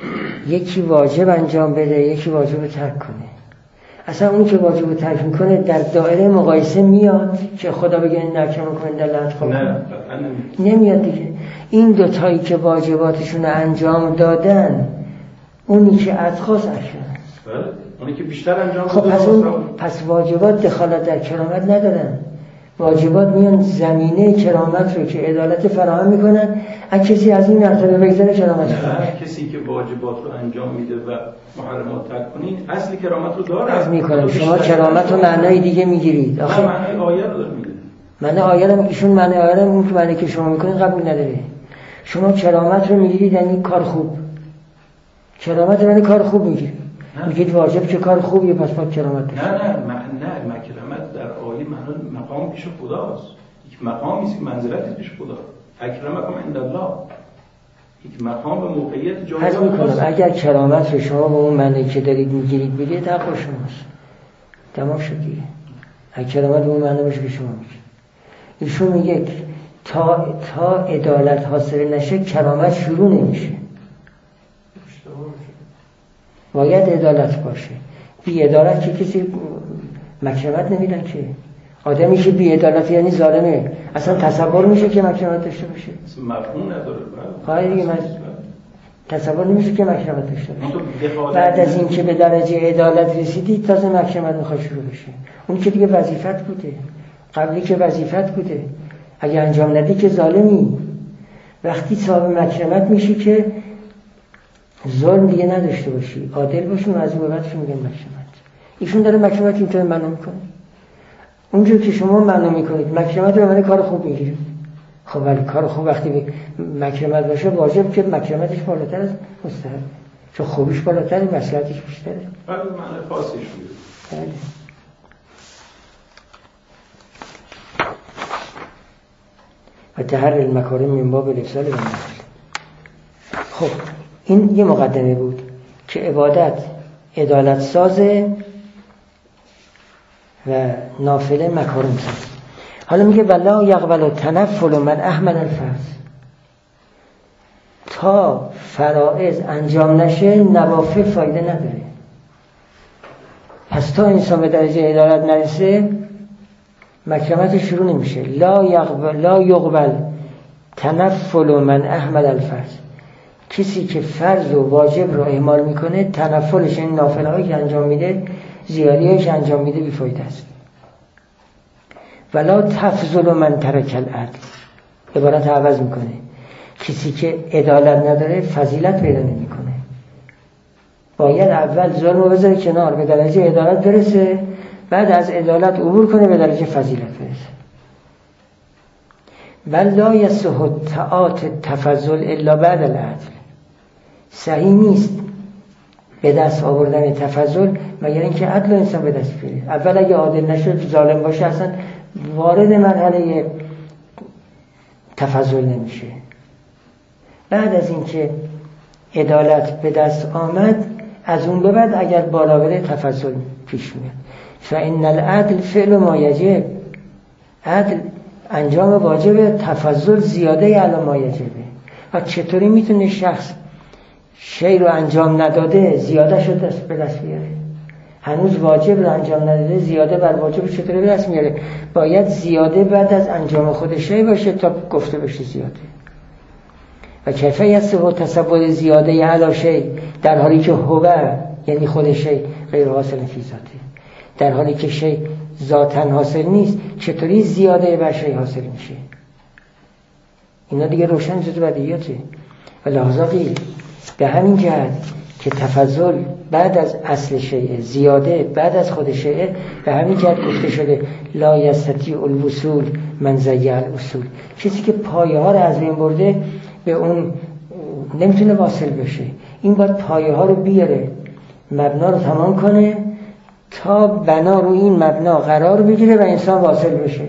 یکی واجب انجام بده، یکی واجب ترک کنه، اصلا اون که واجب ترک میکنه در دایره مقایسه میاد که خدا بگه این نکرم کنه دلت خوب نمیاد دیگه. این 2 تایی که واجباتشون انجام دادن، اونی که ادخاص اشرن، اونی که بیشتر انجام خب پس واجبات دخالت در کرامت ندارن. واجبات میان زمینه کرامت رو که عدالت فراهم میکنن. اگه کسی از این مرتبه بگذره کرامت فراهم، کسی که واجبات رو انجام میده و محرمات ترک کنین اصل کرامت رو داره. از میکنم شما کرامت رو معنای دیگه میگیرید. آخه معنای آیه رو داره میگه. معنای آیه رو ایشون معنای آیه رو اون که معنی که شما میکنین قبول نداره. شما کرامت رو میگیرید یعنی کار خوب. کرامت یعنی کار خوب میگیرید. میگید واجب که کار خوبیه پس باید کرامت داشته. نه کرامت در آیه معنی مقام پیش خداست. یک مقامی است که منزلتی پیش خدا. اکرمکم عند الله. یک مقام به موقعیت جایگاه خاصه. اگر کرامت رو شما به اون معنی که دارید میگیرید بگید حق شماست. تمام شد دیگه. اگر کرامت به اون معنی باشه که شما میگید. ایشون میگه تا عدالت حاصل نشه کرامت شروع نمیشه. باید عدالت باشه. بی عدالت که کسی مکرمت نمیدن که. آدمی که بی عدالت یعنی ظالمه، اصلا تصور میشه که مکرمت داشته باشه؟ مفهوم نداره. خواهی دیگه من تصور نمیشه که مکرمت داشته باشه. بعد از این که به درجه عدالت رسیدی تازه مکرمت میخواد شروع بشه. اون که دیگه وظیفت بوده، قبلی که وظیفت بوده، اگه انجام ندی که ظالمی. وقتی صاحب مکرمت میشی که ظلم دیگه نداشته باشی، عادل باشی، از این بعدش میگن مکرمت. ایشون داره مکرمت اینطور معنا میکنه. اونجور که شما معنا میکنید مکرمت به معنی کار خوب میگیرید. خب ولی کار خوب وقتی مکرمت باشه واجب که مکرمتش بالاتر از مستحب، چون خوبیش بالاتره، مصلحتش بیشتره. ولی معنی خاصش میده. بله. و تحرر المکارم من باب الافضال و النفل. خب این یه مقدمه بود که عبادت عدالت سازه و نافله مکارم سازه. حالا میگه ولا یقبل تنفل من احمل الفرض. تا فرائض انجام نشه نوافل فایده نداره. پس تا انسان به درجه عدالت نرسه مکرمت شروع نمیشه. لا یقبل تنفل من احمل الفرض. کسی که فرض و واجب رو اهمال میکنه تنفلش، این نافله هایی که انجام میده، زیادی هایی که انجام میده بیفایده است. ولا تفضل من ترک العدل. عبارت عوض میکنه. کسی که عدالت نداره فضیلت پیدا نمیکنه. باید اول ظلم رو بذاره کنار، به درجه عدالت برسه، بعد از عدالت عبور کنه به درجه فضیلت برسه. بل لا یصح التفضل الا بعد العدل. صحیح نیست به دست آوردن تفضل مگر اینکه عدل انسان به دست بیاره. اول اگه عادل نشد ظالم باشه اصلا وارد مرحله تفضل نمیشه. بعد از اینکه عدالت به دست آمد از اون به بعد اگر بالا بره تفضل پیش میاد. فإن العدل فعل ما یجب، عدل انجام واجبه، تفضل زیاده علی ما یجبه. و چطوری میتونه شخص شی رو انجام نداده زیاده شد دست به دست بیاره؟ هنوز واجب رو انجام نداده زیاده بر واجب چطوری به دست میاره؟ باید زیاده بعد از انجام خود شی باشه تا گفته بشه زیاده. و کیفه یصح تصور زیاده علی شی، در حالی که هو یعنی خود شی غیر حاصل فی ذاته، در حالی که شی ذاتاً حاصل نیست، چطوری زیاده بر شی حاصل میشه؟ اینا دیگه روشن شده بدیهیاته. و لحاظا قیل به همین جهت که تفضل بعد از اصل شیء، زیاده بعد از خود شیء، به همین جهت گفته شده لا یستطیع الوصول من ضیع الاصول. کسی که پایه ها رو از بین برده به اون نمیتونه واصل بشه. این باید پایه ها رو بیاره، مبنا رو تمام کنه تا بنا رو این مبنا قرار بگیره و انسان واصل بشه.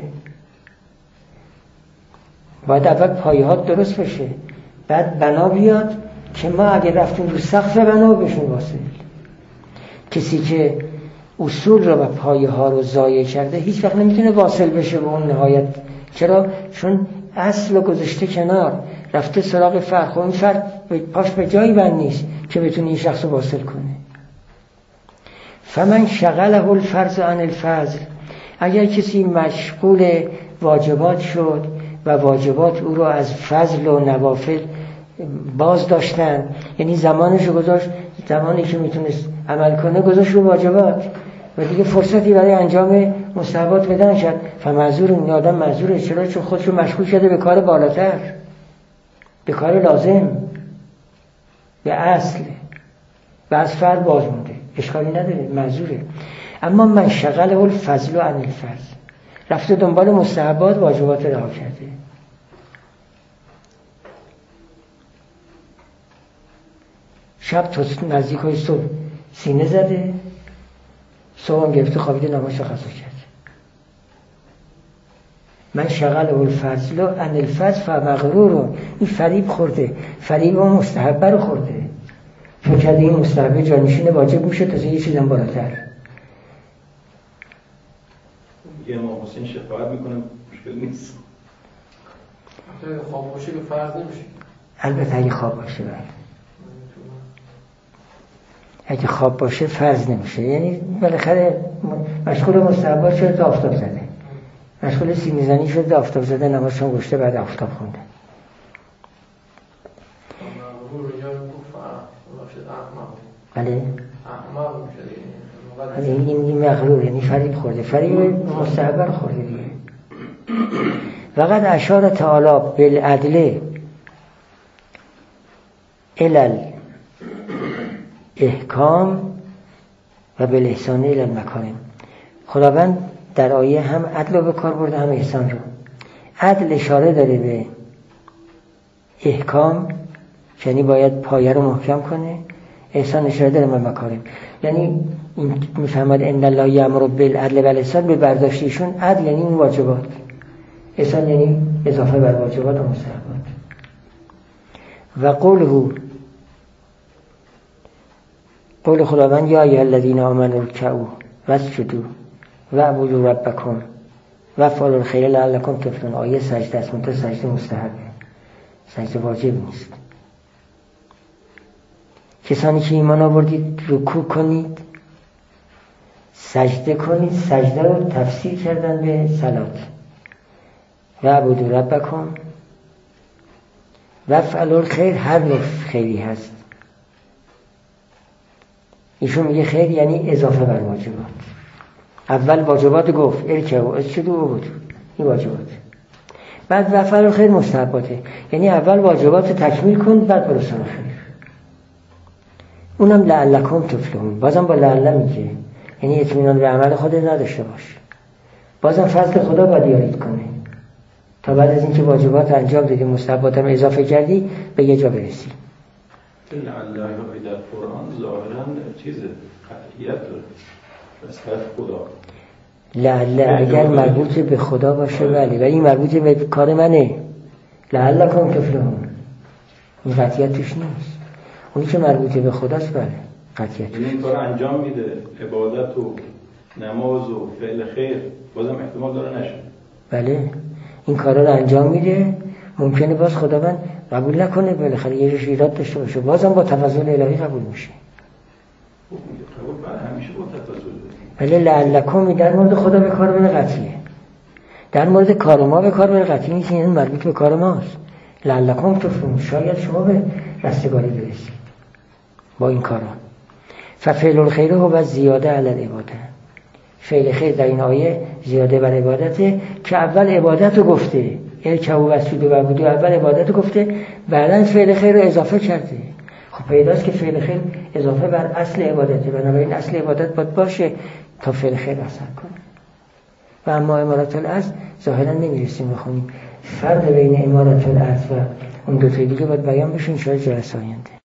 باید اول پایه ها درست بشه، بعد بنا بیاد که ما اگه رفتیم رو سقف بنا بشیم واصل. کسی که اصول رو و پایه ها رو ضایع کرده هیچ وقت نمیتونه واصل بشه به اون نهایت. چرا؟ چون اصل رو گذاشته کنار، رفته سراغ فرق و این فرق پاش به جایی بند نیست که بتونه این شخص رو واصل کنه. فمن شغله الفرض عن الفضل، اگر کسی مشغول واجبات شد و واجبات او رو از فضل و نوافل باز داشتن، یعنی زمانش رو گذاشت، زمانی که میتونست عمل کنه گذاشت رو واجبات و دیگه فرصتی برای انجام مستحبات پیدا نشد، فمعذور. این آدم معذوره. چرا؟ چون خودش رو مشغول شده به کار بالاتر، به کار لازم، به اصل و از فرد باز مونده، اشکالی نداره، معذوره. اما من شغله الفضل عن الفضل، رفته دنبال مستحبات، واجبات رها کرده. شب تا نزدیک های صبح سینه زده، صبح هم گرفته خوابیده، نمازش رو قضا کرد. من شغله الفضل عن الفضل فمغرور، این فریب خورده، فریب اون مستحبه رو خورده، چون کرده این مستحبه جانشین واجب میشه تا یه چیزم بالاتر. امام حسین شفاعت میکنه، مشکل نیست. اگه خواب باشه که فرض نمیشه. البته اگه خواب باشه بله. اگه خواب باشه فرض نمیشه، یعنی بالاخره مشغول مستحبات شده تا آفتاب زده، مشغول سینه زنی شده تا آفتاب زده، نمازشون گشته بعد آفتاب خونده. بله این مغرور یعنی فریب خورده، فریب مستحبه رو خورده دیگه. وقد اشار تعالی بالعدل الال احکام و بالاحسان الی المکارم. خداوند در آیه هم عدل رو به کار برده هم احسان رو. عدل اشاره داره به احکام، یعنی باید پایه رو محکم کنه. احسان اشاره داره به مکارم، یعنی میفهمد ان الله یامر بالعدل والاحسان، به برداشتیشون عدل یعنی این واجبات، احسان یعنی اضافه بر واجبات و مستحبات. و قول خداوند یا ایها الذین آمنوا ارکعوا واسجدوا واعبدوا ربکم وافعلوا الخیر لعلکم تفلحون. آیه سجده است، منتها سجده مستحبه، سجده واجب نیست. کسانی که ایمان آوردید رکوع کنید، سجده کنید. سجده رو تفسیر کردن به صلات. واعبدوا ربکم وافعلوا الخیر، هر نوع خیری هست. ایشون میگه خیر یعنی اضافه بر واجبات. اول واجبات گفت ارکعوا اسجدوا وابدوا، این واجبات. بعد وافعلوا الخیر مستحباته، یعنی اول واجبات تکمیل کن بعد برو سراغ خیر. اونم لعلکم تفلحون، بازم با لعل میگه، یعنی اطمینان به عمل خودت نداشته باش، بازم فضل خدا باید یارید کنه تا بعد از اینکه واجبات انجام دادی مستحبات هم اضافه کردی به یه جا برسی. لعله در قرآن ظاهرا چیز قطعیت داره از طرف خدا. لعله اگر مربوط به خدا باشه بله، ولی مربوط به کار منه. لعلکم تفلحون، این قطعیت توش نیست. اونی که مربوط به خداست بله قطعیت. این کار انجام میده، عبادت و نماز و فعل خیر، بازم احتمال داره نشه. بله این کارا رو انجام میده، ممکنه باز خداوند قبول نکنه، بالاخره یه جوش ایراد داشته باشه، بازم با تفضل الهی قبول میشه. قبول بله همیشه با تفضل. بله لعلکم در مورد خدا به کار بره قطعیه، در مورد کار ما به کار بره قطعی نیست، این مربوط به کار ماست. لعلکم تفلحون، شاید شما به رستگاری برسید با این کارا. ففعل الخیر هو زیاده علی العباده، فعل خیر در این آیه زیاده بر عبادته که اول عبادت رو گفته، ارکعوا واسجدوا واعبدوا، اول عبادت رو گفته بعداً فعل خیر رو اضافه کرده. خب پیداست که فعل خیر اضافه بر اصل عبادته، بنابراین اصل عبادت باید باشه تا فعل خیر اثر کنه. و اما امارت الارض ظاهرا نمیرسیم بخونیم، فرق بین امارت الارض و اون دو تا دیگه باید بیان بشه ان شاء الله جلسه آینده.